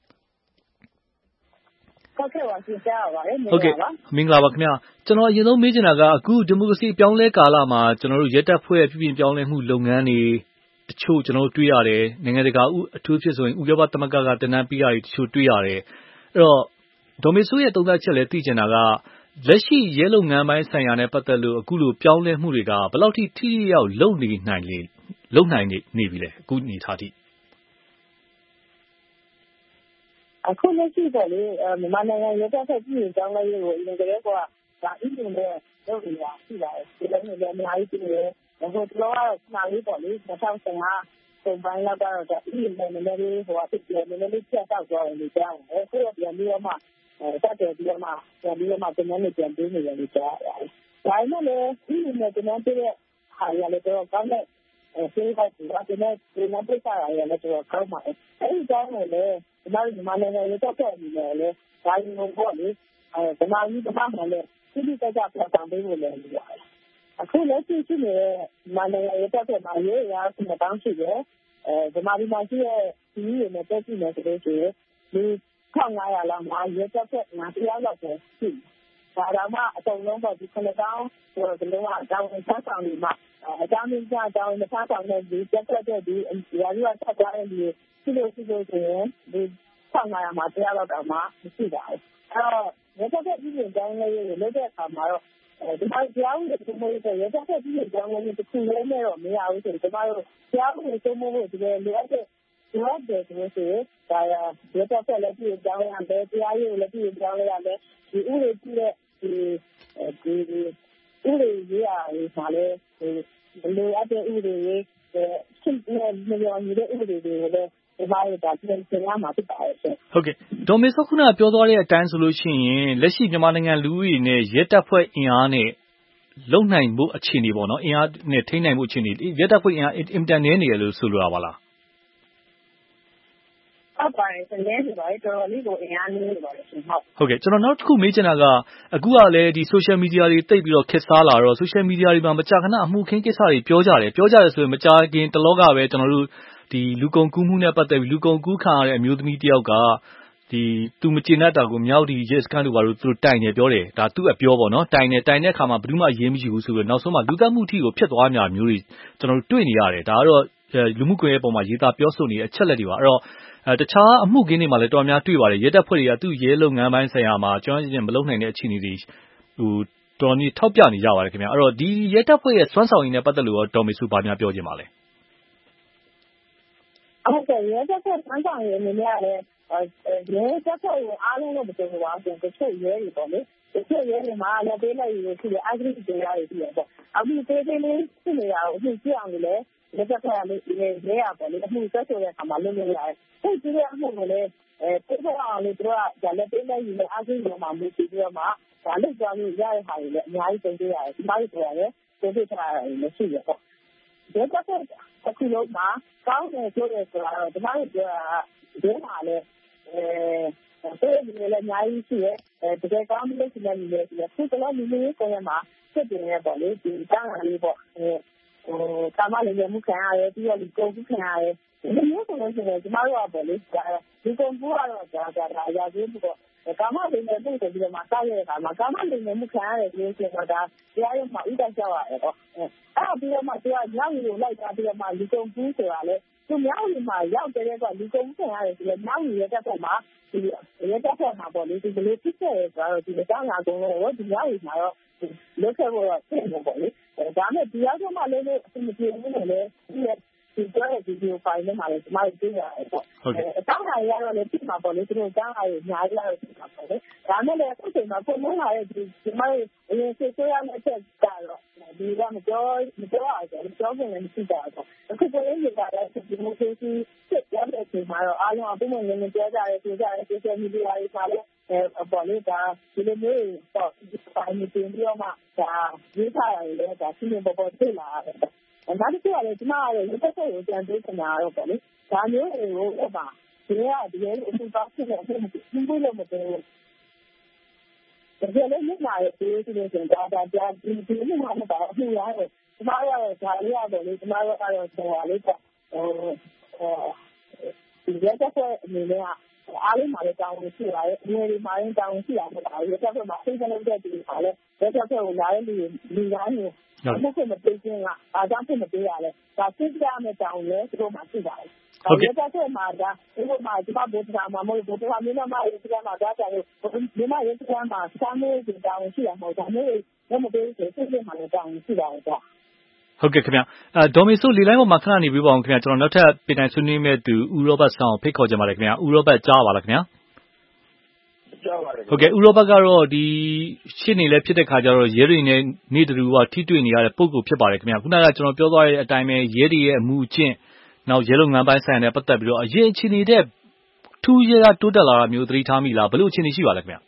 C: ဟုတ်ကဲ့ပါရှင်ကြားပါပါတယ်။
F: ဟုတ်ကဲ့မင်္ဂလာပါခင်ဗျာ။ကျွန်တော်အရင်ဆုံးမေးချင်တာကအခုဒီမိုကရေစီပြောင်းလဲကာလမှာကျွန်တော်တို့ရဲတပ်ဖွဲ့ပြုပြင်ပြောင်းလဲမှုလုပ်ငန်းတွေတချို့ကျွန်တော်တို့တွေ့ရတယ်။နိုင်ငံတကာအထူးဖြစ်ဆိုရင်ဥရောပသမဂ္ဂကတနန်းပေးရတယ်တချို့တွေ့ရတယ်။အဲ့တော့ဒေါ်မေဆိုးရဲ့သုံးသပ်ချက်လည်းသိချင်တာကလက်ရှိရဲလုပ်ငန်းပိုင်းဆိုင်ရာနဲ့ပတ်သက်လို့အခုလိုပြောင်းလဲမှုတွေကဘယ်လောက်ထိထိရောက်လုပ်နိုင်နေပြီလဲအခုအနေထားထိ
C: အခုလက်ရှိတော့လေမြန်မာနိုင်ငံရဲတပ်ဖွဲ့ပြည်ကြောင်းလဲရေးကိုအရင်ကတည်းကဒါအင်းနဲ့လုပ်နေတာရှိပါတယ်ဒီလိုမျိုးလည်းအများကြီးတွေ့တယ်ဒါဆိုတော့နားလေးပေါ့လေ2015ပုံပိုင်းလောက်ကတော့ဒါအင်းနဲ့နည်းနည်းလေးဟိုအဖြစ်နည်းနည်းလေးချက်တော့သွားတယ်လို့ကြားတယ်အခုတော့ပြန်ပြီးတော့မှတက်တယ်ပြီးတော့မှပြန်နေပြန်ပေးနေတယ်လို့ကြားရတယ်။ဒါမှလည်းဒီနေ့ကျွန်တော်ပြတဲ့ဟာရလည်းတော့ကောင်းတဲ့ဆေးကတူတာဒီနေ့ပြတာရလည်းတော့ကောင်းပါတယ်။အဲဒီကြောင့်လည်းကျွန်တော်မြန်မာနိုင်ငံရဲ့တက်တဲ့အနေနဲ့လည်းဒါရင်ပေါ့လေဗမာကြီးတမန်လည်းဒီလိုကြကြပြန်ပြန်ပေးလို့လည်းရတယ်။အခုလည်းရှိနေတဲ့မြန်မာနိုင်ငံရဲ့တက်တဲ့မှာရေးရအောင်တောင်းရှိတယ်။ဗမာပြည်မှာရှိတဲ့ဒီရနဲ့တက်ရှိနေဆိုလို့ရှိရင်ဒီ1500လောက်မှာရဲတပ်ဖွဲ့900လောက်ပဲရှိတယ်။ဒါတော့မှအစုံလုံးတော့ဒီ9000ဟိုဒီလိုအကြောင်းဆက်ဆောင်နေမှာအကြောင်းရင်းအကြောင်းမထားဆောင်တဲ့ဒီတပ်ဖွဲ့တဲ့ဒီရာဇဝတ်ဆက်သွားတဲ့ဒီရှိလို့ဆိုရင်ဒီ1500မှာတရားလောက်တော့မှမရှိပါဘူး။အဲ့တော့ရဲတပ်ဖွဲ့ပြည်ကြောင်းလေးကိုလုပ်တဲ့အခါမှာတော့ဒီမှာတရားဥပဒေစိုးမိုးရေးရဲတပ်ဖွဲ့ပြည်ကြောင်းလေးတစ်ခုလေးနဲ့တော့မရဘူးဆိုတော့ကျွန်တော်တို့တရားဥပဒေစိုးမိုးဖို့ဒီလိုလိုအပ်တဲ့ဒီလိုတဲ့ဆိုရင်ဒါရတဲ့ဆက်လက်ပြီးကြောင်းရမယ်တရားရေးလက်ပြီးကြောင်းရမယ်ဒီဥပဒေပြည့်ဒီဥပဒေရေးရာမှာလဲဒီလိုအပ်တဲ့ဥပဒေရေးရှင်းနေမျိုးနေတဲ့ဥပဒေတွေကိုလည်းဒီမှာဒါပြင်ဆင်ရမှာဖြစ်ပါတယ်ရှင်
F: ဟုတ်ကဲ့ဒေါ်မေဆောခုနပြောသွားတဲ့အတိုင်းဆိုလို့ရှိရင်လက်ရှိမြန်မာနိုင်ငံလူဦးရေနဲ့ရဲတပ်ဖွဲ့အင်အားနဲ့လုံနိုင်မှုအခြေအနေပေါ့နော်အင်အားနဲ့ထိန်းနိုင်မှုအခြေအနေရဲတပ်ဖွဲ့အင်အားအင်တန်နေနေရလို့ဆိုလိုတာပါလား
C: ဟဟုတ်ပါတယ်စနေဆိုတော့တော်တော်လေးကိုအင်အားနည်းနေပါတယ်ရှင်
F: ဟုတ်ကဲ့ကျွန်တော်နောက်တစ်ခုမေးချင်တာကအခုကလည်းဒီ social media တွေတိတ်ပြီးတော့ခေတ်စားလာတော့ social media တွေမှာမကြာခဏအမှုခင်းကိစ္စတွေပြောကြတယ်ဆိုရင်မကြာခင်တလောကပဲကျွန်တော်တို့ဒီလူကုန်ကူးမှုနဲ့ပတ်သက်ပြီးလူကုန်ကူးခံရတဲ့အမျိုးသမီးတယောက်ကသူမကျေနပ်တာကိုမြောက်ဒီရဲစခန်းတို့ဘာလို့သူတို့တိုင်တယ်ပြောတယ်ဒါသူ့အပြောပေါ့နော်တိုင်တဲ့အခါမှာဘယ်သူမှအရေးမရှိဘူးဆိုပြီးနောက်ဆုံးမှလူသတ်မှုထိကိုဖြစ်သွားများမျိုးတွေကျွန်တော်တို့တွေ့နေရတယ်ဒါကတော့လူမှုကွန်ရက်ပေါ်မှာရေးသားပြောဆိုနေတဲ့အချက်လက်တွေပါအဲ့တော့တခြားအမှုခင်းတွေမှာလည်းတော်များတွေ့ပါတယ်ရဲတပ်ဖွဲ့တွေကသူ့ရဲလုပ်ငန်းပိုင်းဆိုင်ရာမှာကျွမ်းကျင်မလုပ်နိုင်တဲ့အခြေအနေတွေတော်တော်ထောက်ပြနေကြပါတယ်ခင်ဗျအဲ့တော့ဒီရဲတပ်ဖွဲ့ရဲ့စွမ်းဆောင်ရည်နဲ့ပတ်သက်လို့ဒေါ်မေစုဘာများပြောချင်ပါလဲ
C: ဟုတ်ကဲ့ရဲတပ်ဖွဲ့စွမ်းဆောင်ရည်အနေနဲ့လည်းရဲတပ်ဖွဲ့ကိုအားလုံးတော့မပြောပါဘူးတချို့ရဲတွေပေါ့လေတချို့ရဲတွေမှာလည်းပေးလိုက်ရရှိတယ်အဂရိတရားတွေရှိတယ်ပေါ့အခုသေးသေးလေးဖြစ်နေတာကိုအခုကြည့်အောင်လေလက်ချက်ဖွဲ့ရလို့ရဲရပေါ့လေအမှုဆက်ဆိုတဲ့အခါမှာလုပ်လို့ရတယ်။ဒီလိုအမှုကိုလည်းတိကျအောင်လေတို့ကလက်ပေးလိုက်ရင်အကူရောမှာမှုပြီးတော့မှဒါလုပ်ကြလို့ရတဲ့ဟာတွေလည်းအများကြီးသိရတယ်။ဒီமாதிரிဆိုရတယ်သိထားရတယ်လည်းရှိရပေါ့။ဒီကတော့အခုလုံးမှာကောင်းတယ်ဆိုတဲ့ဆိုတော့ဒီမှာပြောတာဒီမှာလည်းတဲ့ဒီလည်းအများကြီးရှိရတကယ်ကောင်းလို့ရှိနေတယ်ဆိုတော့ခုကလည်းလူမျိုးကိုရမှာဖြစ်နေရပေါ့လေဒီတောင်းလေးပေါ့ကာမလေးမှုခံရတယ်ပြီးတော့ဒီကုန်ကူးခံရတယ်ဒီမျိုးဆိုလို့ရှိရင်ကျမတို့ကပေါ့လေဒီကုန်ကူးကတော့ဒါအရာကြီးပေါ့ကာမလေးနဲ့တွေ့ပြီးတော့မှစားရတဲ့အခါမှာကာမလေးနဲ့မှုခံရတယ်ဆိုလို့ရှိရင်တော့ဒါတရားရုံးမှာဥဒတ်ကြောက်ရတယ်ပေါ့အဲ့ပြီးတော့မှသူကညောင်ရီကိုလိုက်သွားပြီးတော့မှဒီကုန်ကူးဆိုတာလေသူညောင်ရီမှာရောက်တဲ့ကဒီကုန်ကူးခံရတယ်ဆိုတော့ညောင်ရီရဲ့တက်မှာဒီရဲတပ်ဖွဲ့မှာပေါ့လေဒီလိုဖြစ်ခဲ့ရဆိုတော့ဒီအကြောင်းအရာကုန်လို့ဒီညောင်ရီမှာတော့လုပ်ခဲ့ဖို့တော့ဖြစ်နေပေါ့လေဒါနဲ့ဒီရောက်မှလည်းအမပြေဘူးနဲ့လည်းဒီတော့ဒီဗီဒီယိုဖိုင်နဲ့မှလည်းဒီမှာတွေ့ရတယ်ပေါ့အတောင်းအရာတော့လည်းဖြစ်မှာပေါ့လေသူတို့အကြောင်းအရာတွေအများကြီးတော့ဖြစ်မှာပေါ့လေဒါနဲ့လည်းအခုချိန်မှာပုံမှန်လာတဲ့ဒီမှာအရင်ဆွေးရမယ့်ချက်ကတော့ဒီကမပြောရဘူးပြောဖို့လည်းမရှိကြဘူးအခုပုံလေးတွေကလည်းဒီမိုကရေစီစစ်ရတဲ့အချိန်မှာတော့အားလုံးအပုံမှန်လည်းပြောကြတယ်ဆိုကြတယ်ဆိုတဲ့မီဒီယာတွေမှာလည်းပေါ်လေဒါဒီလိုမျိုးတော့ပိုင်းနေပြီးတော့မှဒါရေးထားရတယ်ဒါရှင်းပေါ်တွေ့လာတယ်ဒါတချို့ကလည်းဒီမှာလည်းဒီတစ်ချက်ကိုပြန်တွေ့နေတာတော့ပေါ့လေဒါမျိုးတွေကိုဥပမာဒီကဒီလိုအမှုပေါင်းဖြစ်တဲ့အဖြစ်မပြီးလို့မပြောဘူးဒါကြလည်းမြင်လာရဲ့ဒီလိုဆိုရင်ဒါကြာဒီလိုမှမပါဘူးရတယ်ဒီမှာကတော့ဒါလေးရတယ်လေဒီမှာကတော့ဟိုလေးပေါ့ဒီရက်တဲ့အနေနဲ့အားလုံးမှာလည်းတောင်းဝင်ရှိရတယ်အငယ်တွေမှာလည်းတောင်းဝင်ရှိရမှာဒါရက်တဲ့မှာစိတ်ကလေးတဲ့ဒီမှာလည်းရက်တဲ့ကိုလာတဲ့လူတိုင်းကိုမဖြစ်မပေးခြင်းကအားကြောင့်ဖြစ်မပေးရလဲဒါစိတ်ကြမဲ့တောင်းလဲသူတို့မှရှိပါတယ်ရက်တဲ့မှာဒါဒီလိုမှဒီမှာဘုရားမှာမဟုတ်ဘုရားမျိုးမှာရက်တဲ့မှာဒါကြတယ်ဒီမှာရက်တဲ့မှာစာမေးကြတောင်းရှိရမှာဒါမျိုးလည်းမပေးဘူးစိတ်လေးမှာလည်းတောင်းရှိပါတယ်ကွာ
F: ဟုတ်ကဲ့ခင်ဗျဒေါ်မေဆိုလေလိုင်းပေါ်မှာခဏနေပြီးပါအောင်ခင်ဗျကျွန်တော်နောက်ထပ်ပြင်တိုင်းဆွေးနွေးမဲ့သူဦးရောဘတ်ဆောင်ဖိတ်ခေါ်ကြပါလေခင်ဗျဦးရောဘတ်ကြားပါလားခင်ဗျ
O: ကြားပါတယ်
F: ဟုတ်ကဲ့ဦးရောဘတ်ကတော့ဒီရှင်းနေလဲဖြစ်တဲ့ခါကျတော့ရဲတွေနဲ့နေတူကထိတွေ့နေရတဲ့ပုံကိုဖြစ်ပါတယ်ခင်ဗျခုနကကျွန်တော်ပြောသွားတဲ့အတိုင်းပဲရဲတွေရဲ့အမှုအကျင့်နောက်ရဲလုပ်ငန်းပိုင်းဆိုင်ရာနဲ့ပတ်သက်ပြီးတော့အရင်အခြေနေတဲ့ထူးရဲတိုးတက်လာတာမျိုးသတိထားမိလားဘယ်လိုအခြေအနေရှိပါလဲခင်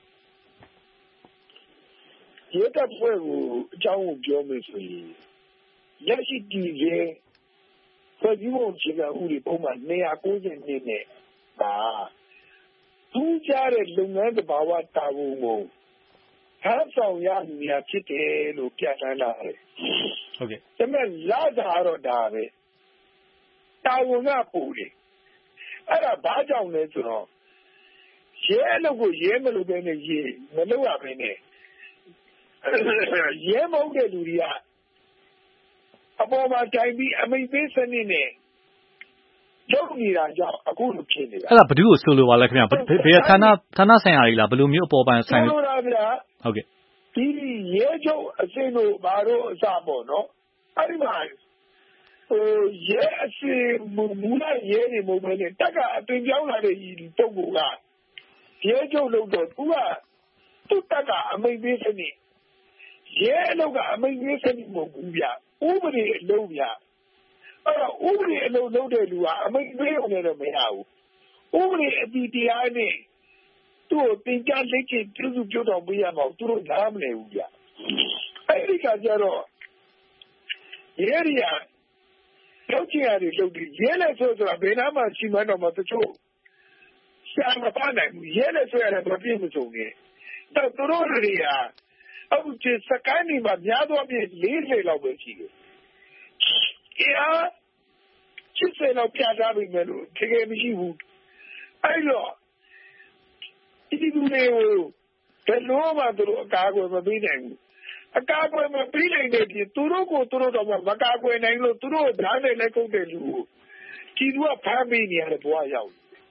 O: ဗျရဲတပ်ဖွဲ့ကိုအကြောင်းကိုပြောမယ်ဆိုရင်လက်ရှိတည်ရဲ့ဖွဲ့စည်းပုံအခြေခံဥပဒေပုံမှန်292နဲ့ဒါထူးခြားတဲ့လုပ်ငန်းသဘာဝတာဝန်ကိုထမ်းဆောင်ရမည်ဖြစ်တယ်လို့ပြဋ္ဌာန်းလာတယ်
F: ။ဟုတ်ကဲ့
O: ။ဒါပေမဲ့လာတာတော့ဒါပဲတာဝန်ကပူတယ်။အဲ့ဒါဘာကြောင့်လဲဆိုတော့ရဲလို့ကိုရဲမလို့ပဲနဲ့ရဲမလို့ရပဲနဲ့ရဲမဟုတ်တဲ့လူတွေကအပေါ်မှာတိုင်ပြီးအမိန့်ပေးစနစ်နဲ့လုပ်နေတာကြောင့်အခုလိုဖြစ်နေတာ
F: အဲ့ဒါဘယ်သူကိုဆိုလိုပါလဲခင်ဗျဘယ်ဌာနဆိုင်ရာတွေလားဘယ်လိုမျိုးအပေါ်ပိုင်းဆိုင်
O: လို့ဆိုတာဗျာ
F: ဟုတ်ကဲ့
O: ဒီရဲချုပ်အစင်းတို့ဘာတို့အစပေါ့နော်အဲ့ဒီမှာရဲအစင်းမူလာရဲတွေမဟုတ်ဘဲနဲ့တက်ကအသွင်ပြောင်းလာတဲ့ပုံကရဲချုပ်လို့တော့သူကသူ့တက်ကအမိန့်ပေးစနစ်ရဲလို့ကအမိန့်ပေးစနစ်မဟုတ်ဘူးဗျဥပဒေအလုံးဗျအဲ့တော့ဥပဒေအလုံးလုပ်တဲ့လူကအမိန့်ပေးရုံနဲ့တော့မရဘူးဥပဒေအတီတရားနဲ့သူ့ကိုတင်ကြလက်ကျပြုစုပြောတော်ပေးရမှာသူတို့နားမလည်ဘူးဗျအဲ့ဒီကကြတော့ရဲရီယာလောက်ချင်ရတယ်လုပ်တယ်ရဲလဲဆိုတာဘယ်နာမှစီမံတော့မှတချို့ရှာမပါနိုင်ဘူးရဲနဲ့ဆွဲရတယ်မပြည့်မစုံနေတော့သူတို့တွေကအခုဒီစကိုင်းနေမှာများသောဖြင့်40လောက်ပဲရှိတယ်80လောက်ပြထားပြီမယ်လို့တကယ်မရှိဘူးအဲ့တော့ဒီလူတွေကိုဘယ်လိုမှသူတို့အကာအကွယ်မပေးနိုင်ဘူးအကာအကွယ်မပေးနိုင်တဲ့ပြင်သူတို့ကိုသူတို့တော့မကာကွယ်နိုင်လို့သူတို့ဓာတ်နဲ့လက်ကုပ်တဲ့လူကိုဒီလူကဖမ်းပေးနေရတဲ့ဘဝရောက်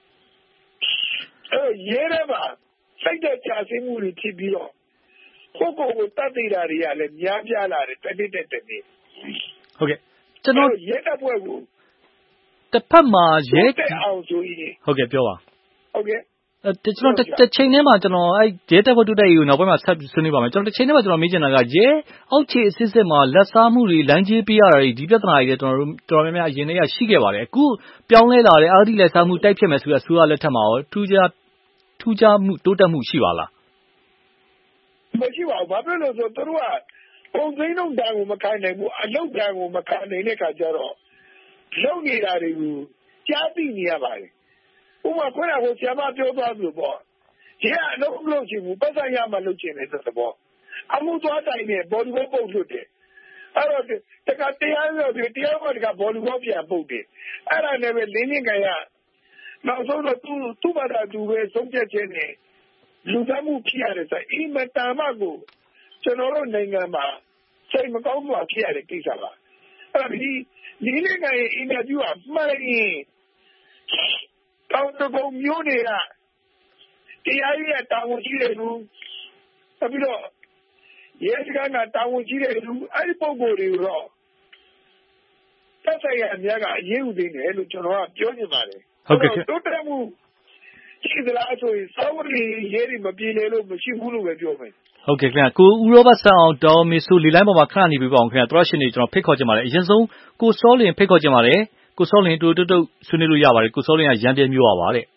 O: ရဲထဲမှာစိတ်သက်သာစေမှုတွေဖြစ်ပြီးတော့ကိုတတ်သိတာတွေကလည်းများပြားလာတယ်တစ်နေ့တစ်နေ့
F: ဟုတ်ကဲ့ကျွန်တော်
O: ရဲတပ်ဖွဲ့ကို
F: တစ်ဖက်မှာရဲ
O: အောင်ဆိုရင်
F: ဟုတ်ကဲ့ပြောပါ
O: ဟုတ်ကဲ့
F: ကျွန်တော်တစ်ချိန်ထဲမှာကျွန်တော်အဲ့ရဲတပ်ဖွဲ့တူတဲ့ကိုနောက်ပိုင်းမှာဆက်ဆွေးနွေးပါမယ်ကျွန်တော်တစ်ချိန်ထဲမှာကျွန်တော်မေးချင်တာကရဲအောက်ခြေအစစ်စစ်မှာလက်စားမှုတွေလမ်းကြေးပေးရတာတွေဒီပြဿနာတွေလည်းကျွန်တော်များများအရင်တည်းကရှိခဲ့ပါတယ်အခုပြောင်းလဲလာတဲ့အာဒီလက်စားမှုတိုက်ဖြစ်မယ်ဆိုတဲ့အစိုးရလက်ထက်မှာရောထူးခြားမှုတိုးတက်မှုရှိပါလား
O: မရှိပါဘူးဘာဖြစ်လို့ဆိုသူတို့ကပုံစံလုံးတန်ကိုမခံနိုင်ဘူးအလုပ်တန်ကိုမခံနိုင်တဲ့ခါကျတော့လုပ်နေတာတွေကိုကြားသိနေရပါတယ်ဥပမာခွဲတာကိုဆရာမပြောသွားသလိုပေါ့ဒီကအလုပ်လုပ်ချင်ဘူးပတ်စံရမှလုပ်ချင်တယ်ဆိုတော့အမှုသွားတိုင်နဲ့ဘော်ဒီဘောပုတ်လွတ်တယ်အဲ့တော့တကတရားရောတရားမှတကဘော်ဒီဘောပြန်ပုတ်တယ်အဲ့ဒါနဲ့ပဲလင်းချင်းကရနောက်ဆုံးတော့သူ့ဘာသာသူပဲဆုံးဖြတ်ခြင်းနဲ့လူသားမှုဖြစ်ရတယ်ဆိုအိမ်မတာမကိုကျွန်တော်တို့နိုင်ငံမှာစိတ်မကောင်းမှုဖြစ်ရတဲ့ကိစ္စပါအဲ့ဒါဒီနေ့ကရဲ့အင်တာဗျူးကမှန်ရင်တောင်တကုံမျိုးတွေကတရားရေးတာဝန်ရှိတဲ့လူပြီးတော့ရဲစခန်းကတာဝန်ရှိတဲ့လူအဲ့ဒီပုံကိုယ်တွေတော့တက်ဆိုင်ရာအများကအရေးယူနေတယ်လို့ကျွန်တော်ကပြောနေပါတယ်
F: ဟုတ်ကဲ့
O: တိုးတက်မှုရှိသလားဆိုရင်စောဝရီရဲတွေမပြေလည်လို့မရှိဘူးလို့ပဲပြောမယ်
F: ဟုတ်ကဲ့ခင်ဗျကိုဦးရောဘတ်ဆန်အောင်တောင်းမီဆူလီလိုင်းပေါ်မှာခဏနေပြပါအောင်ခင်ဗျသရရှင်တွေကျွန်တော်ဖိတ်ခေါ်ချင်ပါတယ်အရင်ဆုံးကိုစောလင်ဖိတ်ခေါ်ချင်ပါတယ်ကိုစောလင်တူဆွေးနွေးလို့ရပါတယ်ကိုစောလင်ကရန်ပြဲမျိုးပါတဲ့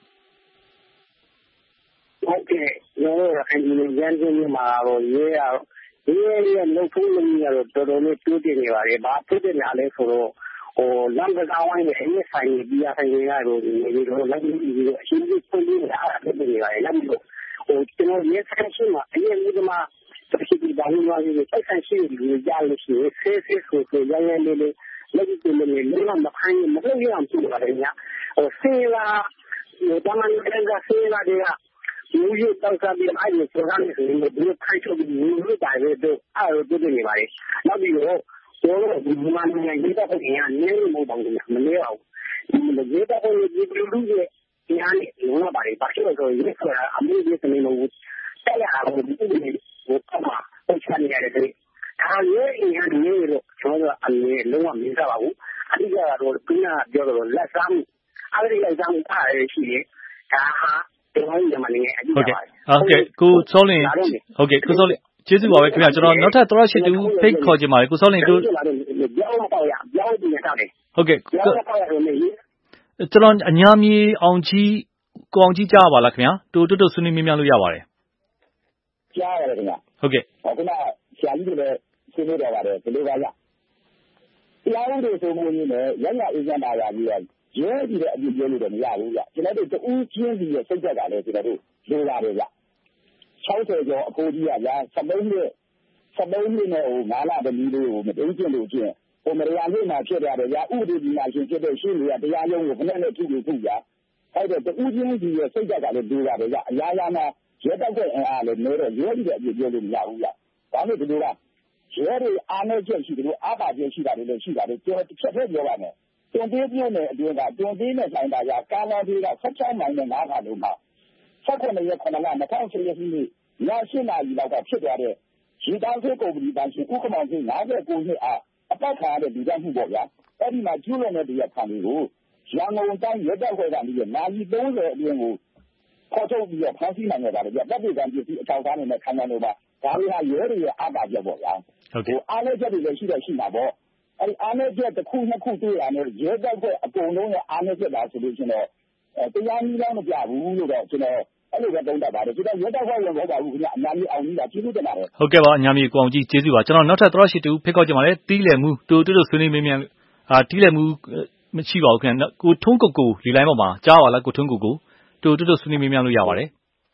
L: ဟုတ်ကဲ့ကျွန်တော်ရခိုင်ပြည်နယ်ရန်ပြဲမျိုးမှာတော့ရဲလုံဖုံးလုံးကြီးကတော့တော်တော်လေးတိုးတက်နေပါတယ်ဘာဖြစ်တယ်လဲဆိုတော့လမ်းကစားဝိုင်းနဲ့အရေးဆိုင်ပြီးရဆိုင်ရတော့ဒီလိုလက်ပြီးပြီးအရှင်းကြီးပုံပြီးအားဖြစ်နေပါတယ်လက်ပြီးကျွန်တော်ရဲဆိုင်ရှိမှာအရင်ကမှတချို့ဒီဘာလို့လဲဆိုဆိုင်ရှိပြီးကြားလို့ရှိရင်ဆေးဆိုရရလေးလက်ပြီးလည်းလုံးဝမခိုင်းမလုပ်ရအောင်ပြုလုပ်ရတယ်ညာဆေးလာတမန်ကလည်းဆေးလာတဲ့လူကြီးတောက်စားပြီးအဲ့ဒီစကားလေးဆိုရင်ဒီခိုင်းထုတ်ပြီးလူကြီးတိုင်းတော့အဲ့လိုတွေ့နေပါတယ်နောက်ပြီးတော့ဒီမှာနိုင်ငံရေးတပ်ဖွဲ့ကနည်းနည်းမဟုတ်ပါဘူးမနည်းအောင်ဒီရေးတပ်ဖွဲ့ကြီးလူကြီးရဲ့ညာနေလုံးဝပါတယ်ဘာဖြစ်လို့ဆိုရင်အမှုကြီးစနေလို့တက်ရအောင်ဒီလိုကမှပတ်ချနေရတယ်ဒါရေးညာနေလို့ကျွန်တော်အမြဲလုံးဝမင်းစားပါဘူးအဓိကတော့ခုနပြောတော့လက်စားမှုအဲ့ဒီလက်စားမှုအားရရှိရင်ဒါဟာ
F: ဟုတ်ကဲ့ကိုစောလင်ဟုတ်ကဲ့ကိုစောလင်ကျေးဇူးပါပဲခင်ဗျကျွန်တော်နောက်ထပ်သောရရှိတူဖိတ်ခေါ်ချင်ပါတယ်ကိုစောလင်တို့ဟုတ်ကဲ့ကျွန်တော်အညာမြေအောင်ကြီးကြားပါလားခင်ဗျာတိုးဆွေးနွေးမြင်လို့ရပါတယ်
L: ကြားရတယ်ခင်ဗျ
F: ဟုတ်ကဲ့
L: ခုနဆရာကြီးတွေလည်းဆွေးနွေးတော့ပါတယ်ဘယ်လိုပါလဲတရားဥပဒေဆိုမှုရင်းနဲ့ရရအေဂျင့်တာရပြီးတော့ရဲကြီးတဲ့အပြည့်ပြောလို့တော့မရဘူးဗျကျွန်တော်တို့တူးချင်းစီရဲ့စိတ်သက်ကလည်းကျွန်တော်တို့လိုပါတယ်ဗျ60ကျော်အဖိုးကြီးကဗျာ13နှစ်နဲ့9လတမီးလေးကိုမသိကျင်လို့ချင်းမရရလေးမှာဖြစ်ရတယ်ဗျာဥပဒေဒီမှာရှင်ဖြစ်တဲ့ရှင်းတွေကတရားရုံးကိုခဏနဲ့ထုဗျာအဲ့တော့တူးချင်းစီရဲ့စိတ်သက်ကလည်းလိုပါတယ်ဗျာအရာရာမှာရဲတပ်ဖွဲ့အင်အားလည်းနေတော့ရဲကြီးတဲ့အပြည့်ပြောလို့မရဘူးဗျာဒါနဲ့ဒီလိုကရဲတွေအားနဲ့ချက်ရှိတယ်လို့အားပါချက်ရှိတာတွေလည်းရှိပါတယ်ကျွန်တော်တစ်ချက်ပဲပြောပါမယ်တွန်သေးပြည့်နဲ့အတွင်းကတွန်သေးနဲ့ဆိုင်တာကကာလာသေးက16မိုင်နဲ့9ခါလို့မှာ18ရက်9လ2010ရက်နေ့ည8နာရီလောက်ကဖြစ်သွားတဲ့ရေတောင်ဆေးကုမ္ပဏီပိုင်ရှင်ဥက္ကမောင်ကြီး59နှစ်အားအပတ်ခါတဲ့ဒီကမှုပေါ့ဗျာအဲ့ဒီမှာကျူးလွန်တဲ့တရားခံတွေကိုရန်ကုန်တိုင်းရဲတပ်ဖွဲ့ကနေနာရီ30အတွင်းကိုခေါ်ထုတ်ပြီးဖမ်းဆီးနိုင်ရပါတယ်ဗျတပ်တွေကပစ္စည်းအထောက်အထားနဲ့ခံရလို့ပါဒါတွေဟာရဲတွေရဲ့အားပါချက်ပေါ့ဗျာအားလည်းချက်တွေလည်းရှိမှာပေါ့အဲ့ဒီအားနည်းချက်တစ်ခုနှစ်ခုတွေ့ရတယ်ရဲတပ်ဖွဲ့အကုန်လုံးရဲ့အားနည်းချက်ပါဆိုလို့ရှိရင်တော့တရားနည်းလမ်းမပြဘူးလို့တော့ကျွန်တော်အဲ့လိုပဲသုံးသပ်ပါတယ်ကျွန်တော်ရဲတပ်ဖွဲ့ဝင်မဟုတ်ပါဘူးခင်ဗျအများကြီးအောင်ကြီးတာကျေးဇူးတင်ပါတယ်
F: ဟုတ်ကဲ့ပါအများကြီးကိုအောင်ကြီးကျေးဇူးပါကျွန်တော်နောက်ထပ်သောရရှိတူဖိတ်ခေါ်ချင်ပါတယ်တီးလည်မှုတိုးဆွေးနွေးမြင်တီးလည်မှုမရှိပါဘူးခင်ဗျကိုထုံးကိုလီလိုင်းပေါ်မှာကြားပါလားကိုထုံးကိုတို့ဆွေးနွေးမေးမြန်းလို့ရပါတယ်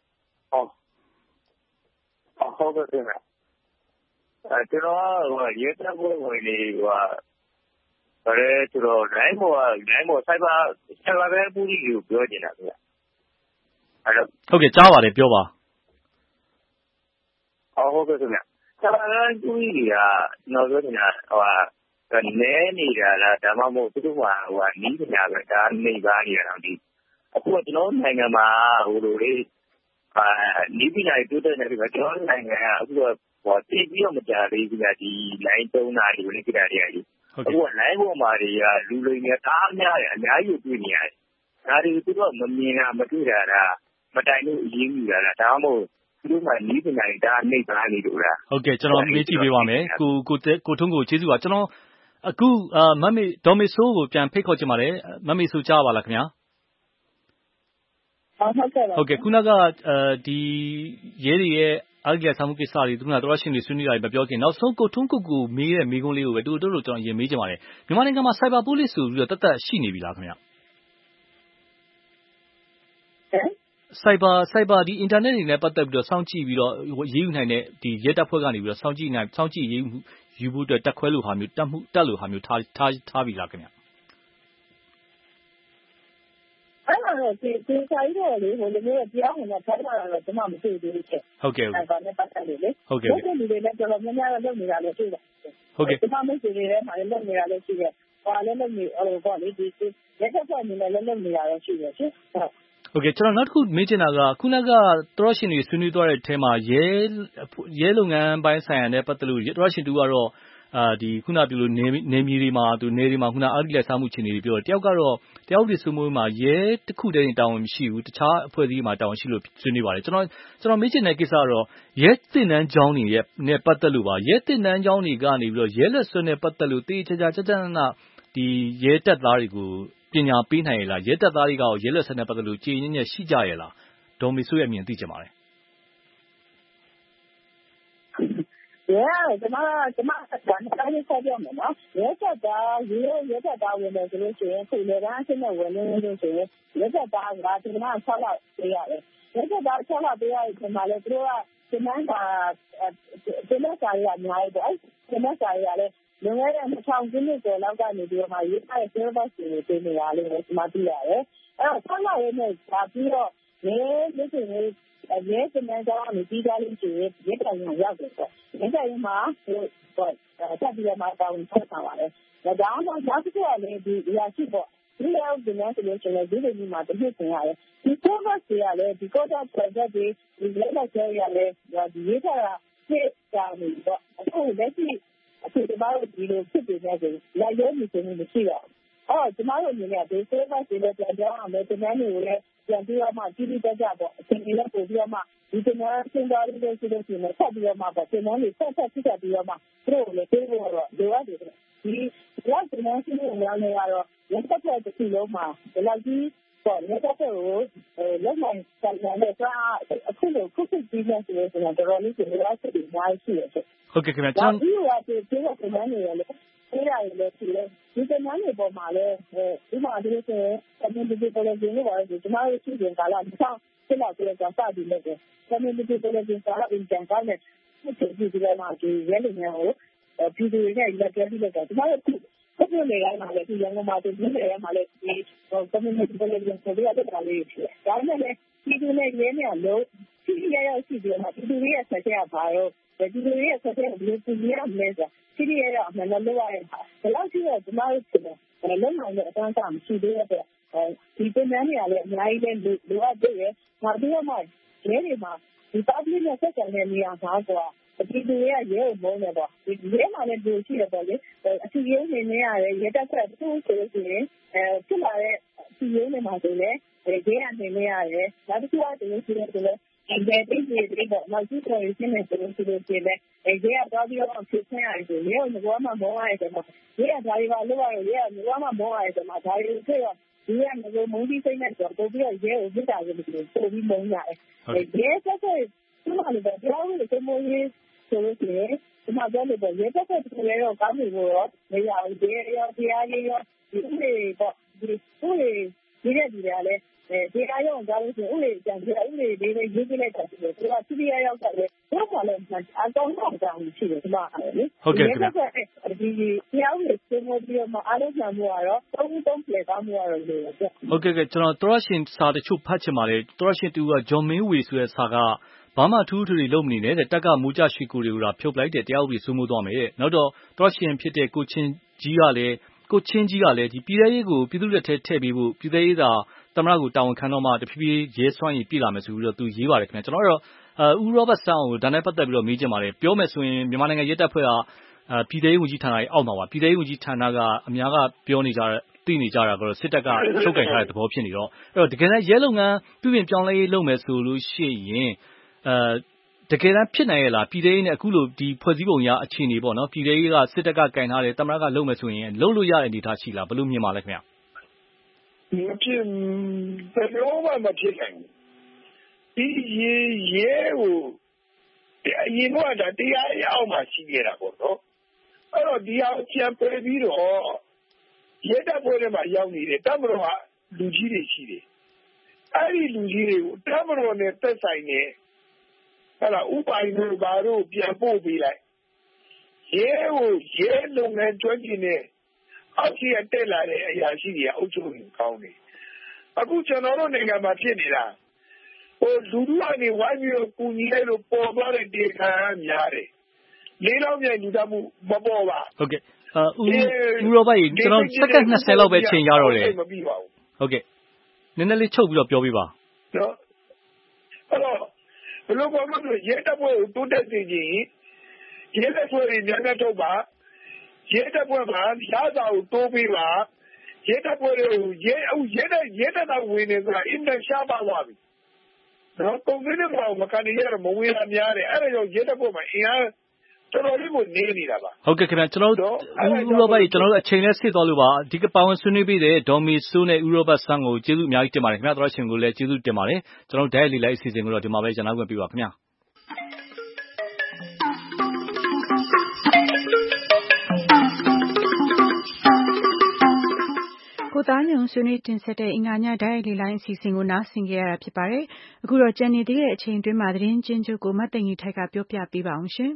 D: ဟုတ်ကဲ့ခင်ဗျကျွန်တော်ရဲတပ်ဖွဲ့ဝင်တွေဘာလဲဆိုတော့လိုင်းပေါ်စိုက်ပါပဲပူကြီးကိုပြောနေတာခင်ဗျ
F: ဟုတ်ကဲ့ကြားပါတယ်ပြောပါ
D: ဟုတ်ကဲ့ခင်ဗျစိုက်ပါပဲပူကြီးတွေကကျွန်တော်ပြောနေတာနဲနေတာလားဒါမှမဟုတ်သူတို့ကနီးနေတာပဲဒါနေပါနေတာတော့ဒီအခုကကျွန်တော်နိုင်ငံမှာလိုလေးနီးပညာရေးတိုးတက်နေတယ်ကျွန်တော်နိုင်ငံကအခုတော့တည်ပြီးတော့မကြသေးဘူးဒီလိုင်း3နာရီဝင်ကြတာတွေကကြီးအခုကလိုင်းပေါ်မှာတွေကလူလိမ်တွေတားများတယ်အများကြီးတွေ့နေရတယ်ဒါတွေသူတို့မမြင်တာမတွေ့တာမတိုင်လို့အရေးကြီးတာဒါမှမဟုတ်သူတို့မှနီးပညာရေးဒါနှိပ်သားနေလို့လား
F: ဟုတ်ကဲ့ကျွန်တော်မေးကြည့်ပေးပါမယ်ကိုထုံးကိုကျေးဇူးပါကျွန်တော်အခုမမေဒေါ်မေဆိုးကိုပြန်ဖိတ်ခေါ်ချင်ပါတယ်မမေဆိုးကြားပါလားခင်ဗျာ
C: ဟုတ်ကဲ့
F: ခုနကဒီရဲတွေရဲ့အားကြီးဆောင်မှုကိစ္စတွေသူကတော်ရှင်တွေဆွေးနွေးတာမပြောခင်နောက်ဆုံးကိုထုံးကိုမေးတဲ့မေးခွန်းလေးကိုပဲတို့ကျွန်တော်အရင်မေးချင်ပါတယ်မြန်မာနိုင်ငံမှာ Cyber Police ဆိုပြီးတော့တတ်ရှိနေပြီလားခင်ဗျာCyber ဒီ internet တွေနဲ့ပတ်သက်ပြီးတော့စောင့်ကြည့်ပြီးတော့ရေးယူနိုင်တဲ့ဒီရဲတပ်ဖွဲ့ကနေပြီးတော့စောင့်ကြည့်ရေးယူဖို့အတွက်တက်ခွဲလို့ဟာမျိုးတက်လို့ဟာမျိုးထားပြီလားခင်ဗျာ
C: အဲ့တော့ဒီဆိုင်တော့လေဟိုလိုမျိုးတရားဝင်တဲ့ဖိုင်လာတော့ကျွန်မမသိသေးဘူးချက်
F: ဟုတ်ကဲ့
C: ဟုတ်နဲ့ပတ်သက်လို့လေ
F: ဟုတ်ကဲ့
C: ဒီလူတွေလည်းကျွန်တော်များများလုပ်နေတာလည်းတွေ့တယ်
F: ဟုတ်ကဲ့
C: ကျွန်မမရှိသေးတယ်မှာလည်းလုပ်နေတာလည်းရှိတယ်ဟောလည်းလုပ်နေပေါ့လေဒီလက်ချက်ဖွဲ့နေလည်းလုပ်နေတာလည်းရှိတယ်ရှင်
F: ဟုတ်ကဲ့ကျွန်တော်နောက်တစ်ခုမေးချင်တာကခုနကတော်ရှင်တွေဆွေးနွေးသွားတဲ့အထဲမှာရဲလုပ်ငန်းပိုင်းဆိုင်ရာနဲ့ပတ်သက်လို့တော်ရှင်တူကတော့ဒီခုနပြောလို့နေမြေတွေမှာနေတွေမှာခုနအားကြီးလက်စားမှုခြေနေတွေပြောတယ်တယောက်ကတော့တယောက်ဒီဆိုမိုးမှာရဲတစ်ခုတည်းတာဝန်မရှိဘူးတခြားအဖွဲ့အစည်းမှာတာဝန်ရှိလို့ဆွေးနွေးပါတယ်ကျွန်တော်မေးချင်တဲ့ကိစ္စကတော့ရဲတင်တန်းကျောင်းတွေနဲ့ပတ်သက်လို့ပါရဲတင်တန်းကျောင်းတွေကနေပြီးတော့ရဲလက်စွဲနဲ့ပတ်သက်လို့တေးချာဒီရဲတပ်သားတွေကိုပညာပေးနိုင်ရလားရဲတပ်သားတွေကရဲလက်စွဲနဲ့ပတ်သက်လို့ကြည်ညင်းညက်ရှိကြရလားဒေါ်မေဆိုးရဲ့အမြင်သိချင်ပါတယ်
C: ကျွန်မတိုင်းဆက်ပြမယ်နော်ရဲချက်သားဝင်တယ်ဆိုလို့ရှိရင်ခုလေတန်းအစ်နဲ့ဝင်နေလို့ဆိုရင်ရဲချက်သားကဒီမှာ6လောက်ပေးရတယ်ရဲချက်သား6လောက်ပေးရတဲ့မှာလေသူတို့ကဒီမှာဒီမှာစာရအများကြီးပေါ့ဒီမှာစာရလည်းလွန်ခဲ့တဲ့2000ခုနှစ်ကျော်လောက်ကနေပြီးတော့မှရေးထားတဲ့ syllabus တွေပြင်နေရလို့ကျွန်မသိရတယ်အဲ့တော့6လောက်ရဲ့နဲ့ဒါပြီးတော့လို့ဆိုရင်ရဲစနစ်ကြောင်းကိုပြီးသွားလို့ရှိရင်ရဲတိုင်ရရောက်တယ်ပေါ့ရဲတိုင်မှာဟိုတက်ပြီးတော့မှတောင်းဆက်ပါပါတယ်ဒါကြောင့်နောက်တစ်ခုကလည်းဒီအရာရှိပေါ့ဒီရောက်ဒီနေ့ဆိုလို့ရှိရင်ဒီလိုမျိုးမှာတစ်နှစ်ဆင်ရတယ်ဒီ service တွေကလည်းဒီ quota project တွေဒီလက်ကျရလည်းဒီရေးထားတာဖြစ်ကြနေတော့အခုလက်ရှိအခုဒီမှာဒီလိုဖြစ်နေတယ်ဆိုလိုက်ရဲနေနေမရှိတော့ကျွန်တော်တို့အနေနဲ့ဒီ service တွေလည်းပြန်ပြောင်းအောင်လည်းဒီနေ့တွေကိုလည်းပြန်ပြီးတော့မှကြီးကြီးကျယ်ကျယ်ပေါ့အချိန်ကြီးလည်းပို့ပြီးတော့မှဒီတင်တဲ့စင်တော်လေးတွေဆိုလို့ရှိရင်ဆက်ပြီးတော့မှပေါ့တင်တဲ့လေးဆက်ဖြစ်ပြီးတော့မှသူတို့လည်းပြေးဖို့တော့လိုရတယ်ဒီလောက်တင်တဲ့စင်တော်များနေရတော့လက်သက်တဲ့တစ်ခုလုံးမှာဒီလောက်ကြီးပေါ့လက်သက်ကိုလက်နိုင်ဆက်နေတဲ့အခုလိုခုပြီးနေဆိုတော့တော်တော်လေးဒီလောက်ဖြစ်ပြီးများရှိတယ်
F: ဟုတ်ကဲ့ခင်ဗျာကျွန်တော်
C: ဒီကပြေးတဲ့တင်တဲ့နေရလေအေးရတယ်လေဒီတင်တဲ့နေပေါ်မှာလည်းဒီမှာဒီလိုဆိုရင် community college တွေပါဆိုကျွန်တော်တို့ရှိတဲ့ကာလ2000လောက်ဆိုတော့စပြီးလုပ်တယ် community college ကာလအင်ဂျန်ကနေဒီဒီမှာဒီရဲလူမျိုးကိုပြည်သူတွေနဲ့လက်တွဲပြီးလုပ်တာကျွန်တော်တို့ခုနေတိုင်းမှာလည်းဒီရန်ကုန်မှာဒီနေရာမှာလည်းဒီ community college ကိုပြရတဲ့လေးဖြစ်တယ်ဒါနဲ့လည်းပြည်သူနဲ့ရဲနဲ့လို့ဒီရောက်ရှိပြီးတော့ပြည်သူတွေရဲ့ဆက်ချက်ပါတော့ဒီလိုရဲ့ဆက်ချက်ကိုပြည်သူရမယ်ဆိုဒီရရမယ်လို့ပြောရတာဘယ်လောက်ရှိတော့ကျွန်တော်တို့ဖြစ်တယ်လုံးနိုင်တဲ့အတန်းစားမရှိသေးတဲ့ဒီတင်တန်းတွေကလည်းအများကြီးလည်းလိုအပ်သေးတယ်။နောက်ပြီးတော့မှရဲတွေမှာဒီ public နဲ့ဆက်ဆံတဲ့နေရာမှာဆိုပြည်သူတွေကရဲကိုမုန်းတယ်ပေါ့။ဒီရဲမှာလည်းဒီရှိတယ်ပေါ့လေ။အစီအရုံးနေနေရတယ်ရဲတပ်ဖွဲ့သူ့ဆိုလို့ရှိရင်ဖြစ်လာတဲ့အစီအရုံးတွေမှာဆိုလည်းရဲကနေနေရတယ်။နောက်တစ်ခုကဒီလိုရှိတယ်ဆိုလည်းဒီတွေပေါ့နောက်ကျတော့ရှင်းနေဆိုလို့ရှိရင်လည်းရဲကတော့ပြီးတော့ဖြစ်နေရတယ်ဆိုရဲကဘာမှမဟုတ်ရတယ်ပေါ့။ရဲကဒါတွေကလို့ရဲကဘာမှမဟုတ်ရတယ်ဆိုမှဒါတွေဆိုတော့ဒီကနေ့မုန်းပြီးစိတ်နဲ့တော့ပို့ပြီးတော့ရဲကိုပြတာလို့ပို့ပြီးမုန်းရတယ်။ရဲဆက်ဆက်ဒီမှာလည်းပြောင်းလို့စမိုးရေးဆိုလို့ရှိရင်ဒီမှာပြောလို့ရဲဆက်ဆက်တွေလည်းတော့ကောင်းနေလို့ရောမရဘူးရဲရောတရားရေးရောဒီလိုပေါ့ဒီလိုဒီရက်ဒီလည်းတရားရုံးကြားလို့ဆိုဥပဒေကြံပြဥပဒေလေးရေးပြလိုက်တာရှိတယ်သူကသူရရောက်ကလည်းဘာမှလည်းအကောင်းဆုံးကြောင်းရှိတယ်ဒီမှာလေ
F: ဟုတ်ကဲ့ခင်ဗျ
C: ဒီတရားဥပဒေစမိုးပြီးတော့မှအားလုံးမှမှုကတော့သုံးပြေကောင်းမှုကတော့လို့
F: ဟုတ်ကဲ့ကျွန်တော်သောရရှင်စာတချို့ဖတ်ချင်ပါတယ်သောရရှင်တူကဂျွန်မင်းဝေဆိုတဲ့စာကဘာမှထူးထူးတွေလုပ်မနေနဲ့တဲ့တက်ကမူကြရှိကိုတွေကိုဖြုတ်လိုက်တဲ့တရားဥပဒေစိုးမိုးသွားမယ်တဲ့နောက်တော့သောရရှင်ဖြစ်တဲ့ကိုချင်းကြီးကလည်းဒီပြည်ထရေးကိုပြည်သူ့လက်ထဲထည့်ပေးဖို့ပြည်ထရေးသာသမ္မတကိုတာဝန်ခံတော့မှတဖြည်းဖြည်းရဲစွမ်းရည်ပြည်လာမယ်ဆိုပြီးတော့သူရေးပါတယ်ခင်ဗျကျွန်တော်ကတော့ဦးရောဘတ်ဆန်အောင်ကိုဒါနဲ့ပတ်သက်ပြီးတော့မေးချင်ပါတယ်ပြောမယ်ဆိုရင်မြန်မာနိုင်ငံရဲတပ်ဖွဲ့ကပြည်ထရေးဝန်ကြီးဌာနရဲ့အောက်မှာပါပြည်ထရေးဝန်ကြီးဌာနကအများကပြောနေကြတဲ့သိနေကြတာကတော့စစ်တပ်ကချုပ်ကင်ထားတဲ့သဘောဖြစ်နေတော့အဲ့တော့တကယ်တမ်းရဲလုပ်ငန်းပြုပြင်ပြောင်းလဲရေးလုပ်မယ်ဆိုလို့ရှိရင်တကယ်တမ်းဖြစ်နိုင်ရဲ့လားပြည်ထရေးနဲ့အခုလိုဒီဖွဲ့စည်းပုံရအခြေအနေပေါ့နော်ပြည်ထရေးကစစ်တပ်ကကင်ထားတယ်သမ္မတကလုပ်မယ်ဆိုရင်လုပ်လို့ရတဲ့အနေအထားရှိလားဘယ်လိုမြင်ပါလဲခင်ဗျ
O: မဖြစ်ဘယ်လိုမှမဖြစ်နိုင်ဘူးဒီရဲကိုအရင်ကတရားရအောင်မှရှိခဲ့တာပေါ့နော်အဲ့တော့ဒီအောင်ပြန်ပယ်ပြီးတော့ရဲတပ်ဖွဲ့ထဲမှာရောက်နေတဲ့တပ်မတော်ကလူကြီးတွေရှိတယ်အဲ့ဒီလူကြီးတွေကိုတပ်မတော်နဲ့သက်ဆိုင်နေအဲ့ဒါဥပိုင်တို့ဘာတို့ပြန်ပို့ပေးလိုက်ရဲကိုရဲလုပ်ငန်းကျွမ်းကျင်တဲ့အောက်ခြေတက်လာတဲ့အရာရှိတွေအုပ်ချုပ်ရင်ကောင်းတယ်အခုကျွန်တော်တို့နိုင်ငံမှာဖြစ်နေတာလူထုကနေဝိုင်းပြီးတော့ကူညီလိုက်လို့ပေါ်သွားတဲ့ဒေသများတယ်လေးလောက်မြိုင်လူသားမှုမပေါ်ပါ
F: ဟုတ်ကဲ့ဦးရောဘတ်ကျွန်တော်စက္ကန့်20လောက်ပဲချိန်ရတော့တယ်
O: မပြီးပါဘူး
F: ဟုတ်ကဲ့နည်းနည်းလေးချုပ်ပြီးတော့ပြောပြပါ
O: နော်အဲ့တော့ဘယ်လိုပေါ်မလို့ရဲတပ်ဖွဲ့ကိုတိုးတက်စေချင်ရဲတပ်ဖွဲ့တွေများများထုတ်ပါရဲတပ်ဖွဲ့မှာရစာကိုတိုးပေးပါရဲတပ်ဖွဲ့တွေကိုရဲတပ်သားဝင်နေဆိုတာအင်တာရှားပါသွားပြီနော်ပုံစံနဲ့ပေါ့မကန်ရရမဝင်လာများတယ်အဲ့ဒါကြောင့်ရဲတပ်ဖွဲ့မှာအင်အားတော်တော်လေးကိုနေနေတာပါ
F: ဟုတ်ကဲ့ခင်ဗျကျွန်တော်ဦးရောဘတ်ကျွန်တော်တို့အချိန်နဲ့ဆစ်သွားလို့ပါဒီကပါဝင်ဆွေးနွေးပေးတဲ့ဒေါ်မီဆိုးနဲ့ဦးရောဘတ်ဆန်းကိုကျေးဇူးအများကြီးတင်ပါတယ်ခင်ဗျသောရရှင်ကိုလည်းကျေးဇူးတင်ပါတယ်ကျွန်တော်တို့ဓာတ်ရိုက်လေးလိုက်အစီအစဉ်ကိုတော့ဒီမှာပဲကျွန်တော်ဝင်ပြပါခင်ဗျ
B: ကိုသားညွန့်ဆွေးနွေးတင်ဆက်တဲ့အင်္ဂါညဓာတ်ရိုက်လေးလိုင်းအစီအစဉ်ကိုနားဆင်ကြရတာဖြစ်ပါတယ်အခုတော့ကြံနေသေးတဲ့အချိန်အတွင်းမှာသတင်းချင်းချုပ်ကိုမတ်သိင်ကြီးထိုက်ကပြောပြပေးပါအောင်ရှင်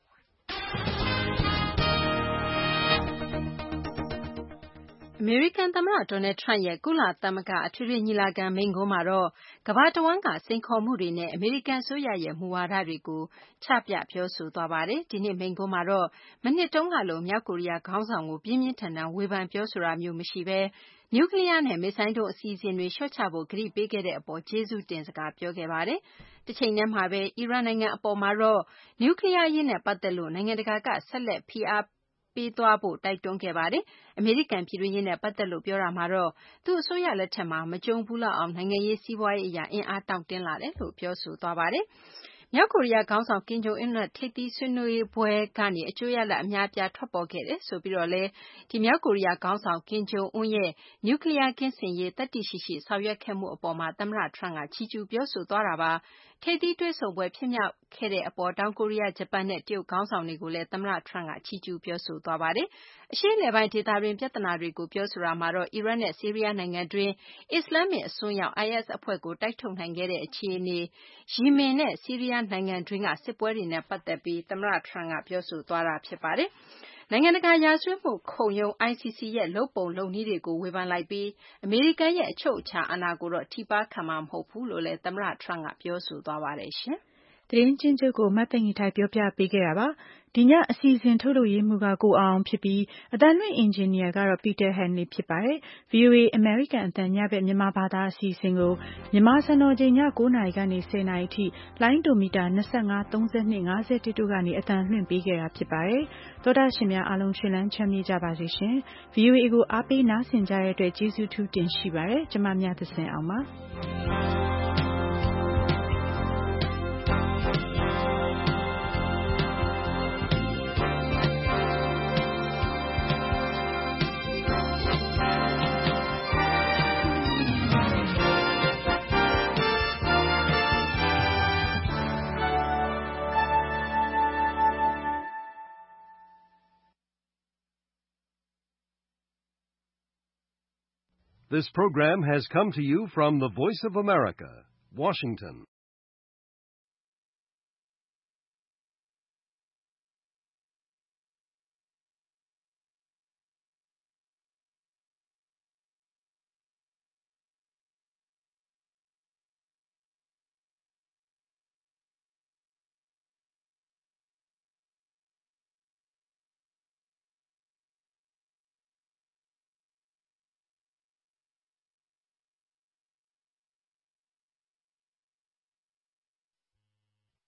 G: အမေရိကန်သမ္မတဒေါ်နယ်ထရန့်ရဲ့ကုလသမဂ္ဂအထွေထွေညီလာခံမိန့်ခွန်းမှာတော့ကမ္ဘာတဝန်းကစိန်ခေါ်မှုတွေနဲ့အမေရိကန်အစိုးရရဲ့မူဝါဒတွေကိုချပြပြောဆိုသွားပါတယ်။ဒီနှစ်မိန့်ခွန်းမှာတော့မနှစ်တုန်းကလိုမြောက်ကိုရီးယားခေါင်းဆောင်ကိုပြင်းပြင်းထန်ထန်ဝေဖန်ပြောဆိုတာမျိုးမရှိဘဲနျူကလီးယားနဲ့မစ်ဇိုင်းဒုံးအစီအစဉ်တွေလျှော့ချဖို့ကတိပေးခဲ့တဲ့အပေါ်ကျေးဇူးတင်စကားပြောခဲ့ပါတယ်။တချိန်တည်းမှာပဲအီရန်နိုင်ငံအပေါ်မှာတော့နျူကလီးယားအရေးနဲ့ပတ်သက်လို့နိုင်ငံတကာကဆက်လက်ဖိအားပေးသွားဖို့တိုက်တွန်းခဲ့ပါတယ်။အမေရိကန်ပြည်တွင်းရေးနဲ့ပတ်သက်လို့ပြောတာမှာတော့သူ့အစိုးရလက်ထက်မှာမကြုံဘူးလောက်အောင်နိုင်ငံရေးစီးပွားရေးအရာအင်အားတောင့်တင်းလာတယ်လို့ပြောဆိုသွားပါတယ်။မြောက်ကိုရီးယားခေါင်းဆောင်ကင်ဂျုံအွန်းနဲ့ထိပ်သီးဆွေးနွေးပွဲကနေအကျိုးရလဒ်အများအပြားထွက်ပေါ်ခဲ့တယ်ဆိုပြီးတော့လည်းဒီမြောက်ကိုရီးယားခေါင်းဆောင်ကင်ဂျုံအွန်းရဲ့နျူကလီးယားကင်းစင်ရေးသတ္တိရှိရှိဆောင်ရွက်ခဲ့မှုအပေါ်မှာသမ္မတထရန့်ကချီးကျူးပြောဆိုသွားတာပါ။ထိပ်သီးတွေ့ဆုံပွဲဖြစ်မြောက်ခဲ့တဲ့အပေါ်တောင်ကိုရီးယားဂျပန်နဲ့တရုတ်ခေါင်းဆောင်တွေကိုလည်းသမ္မတထရန့်ကချီးကျူးပြောဆိုသွားပါတယ်။အရှေ့အလယ်ပိုင်းဒေသတွင်းပြဿနာတွေကိုပြောဆိုတာမှာတော့အီရတ်နဲ့ဆီးရီးယားနိုင်ငံတွင်းအစ္စလာမစ်အစွန်းရောက် IS အဖွဲ့ကိုတိုက်ထုတ်နိုင်ခဲ့တဲ့အခြေအနေယီမင်နဲ့ဆီးရီးယားနိုင်ငံတွင်းကစစ်ပွဲတွေနဲ့ပတ်သက်ပြီးသမ္မတထရန့်ကပြောဆိုသွားတာဖြစ်ပါတယ်။နိုင်ငံတကာရာဇဝတ်မှုခုံရုံး ICC ရဲ့လုပ်ပုံလုပ်နည်းတွေကိုဝေဖန်လိုက်ပြီးအမေရိကန်ရဲ့အချုပ်အခြာအာဏာကိုတော့ထိပါးခံမှာမဟုတ်ဘူးလို့လည်းသမ္မတထရန့်ကပြောဆိုသွားပါတယ်ရှင်
B: ။သတင်းချင်းချုပ်ကိုမတ်သိင်္ဂီထိုက်ပြောပြပေးခဲ့တာပါ။ဒီညအစီအစဉ်ထုတ်လုပ်ရေးမှူးကကိုအောင်ဖြစ်ပြီးအသံလွှင့်အင်ဂျင်နီယာကတော့ပီတာဟန်လီဖြစ်ပါတယ်။ VOA American အသံညဘက်မြန်မာဘာသာအစီအစဉ်ကိုမြန်မာစံတော်ချိန်ည9:00နာရီကနေ10:00နာရီထိလိုင်းဒိုမီတာ25 32 51တို့ကနေအသံလွှင့်ပေးခဲ့တာဖြစ်ပါတယ်။သောတာရှင်များအားလုံးရှင်လန်းချမ်းမြေ့ကြပါစေရှင်။ VOA ကိုအားပေးနားဆင်ကြတဲ့အတွက်ကျေးဇူးထူးတင်ရှိပါတယ်။ကျွန်မမြတ်သစင်အောင်ပါ။
H: This program has come to you from the Voice of America, Washington.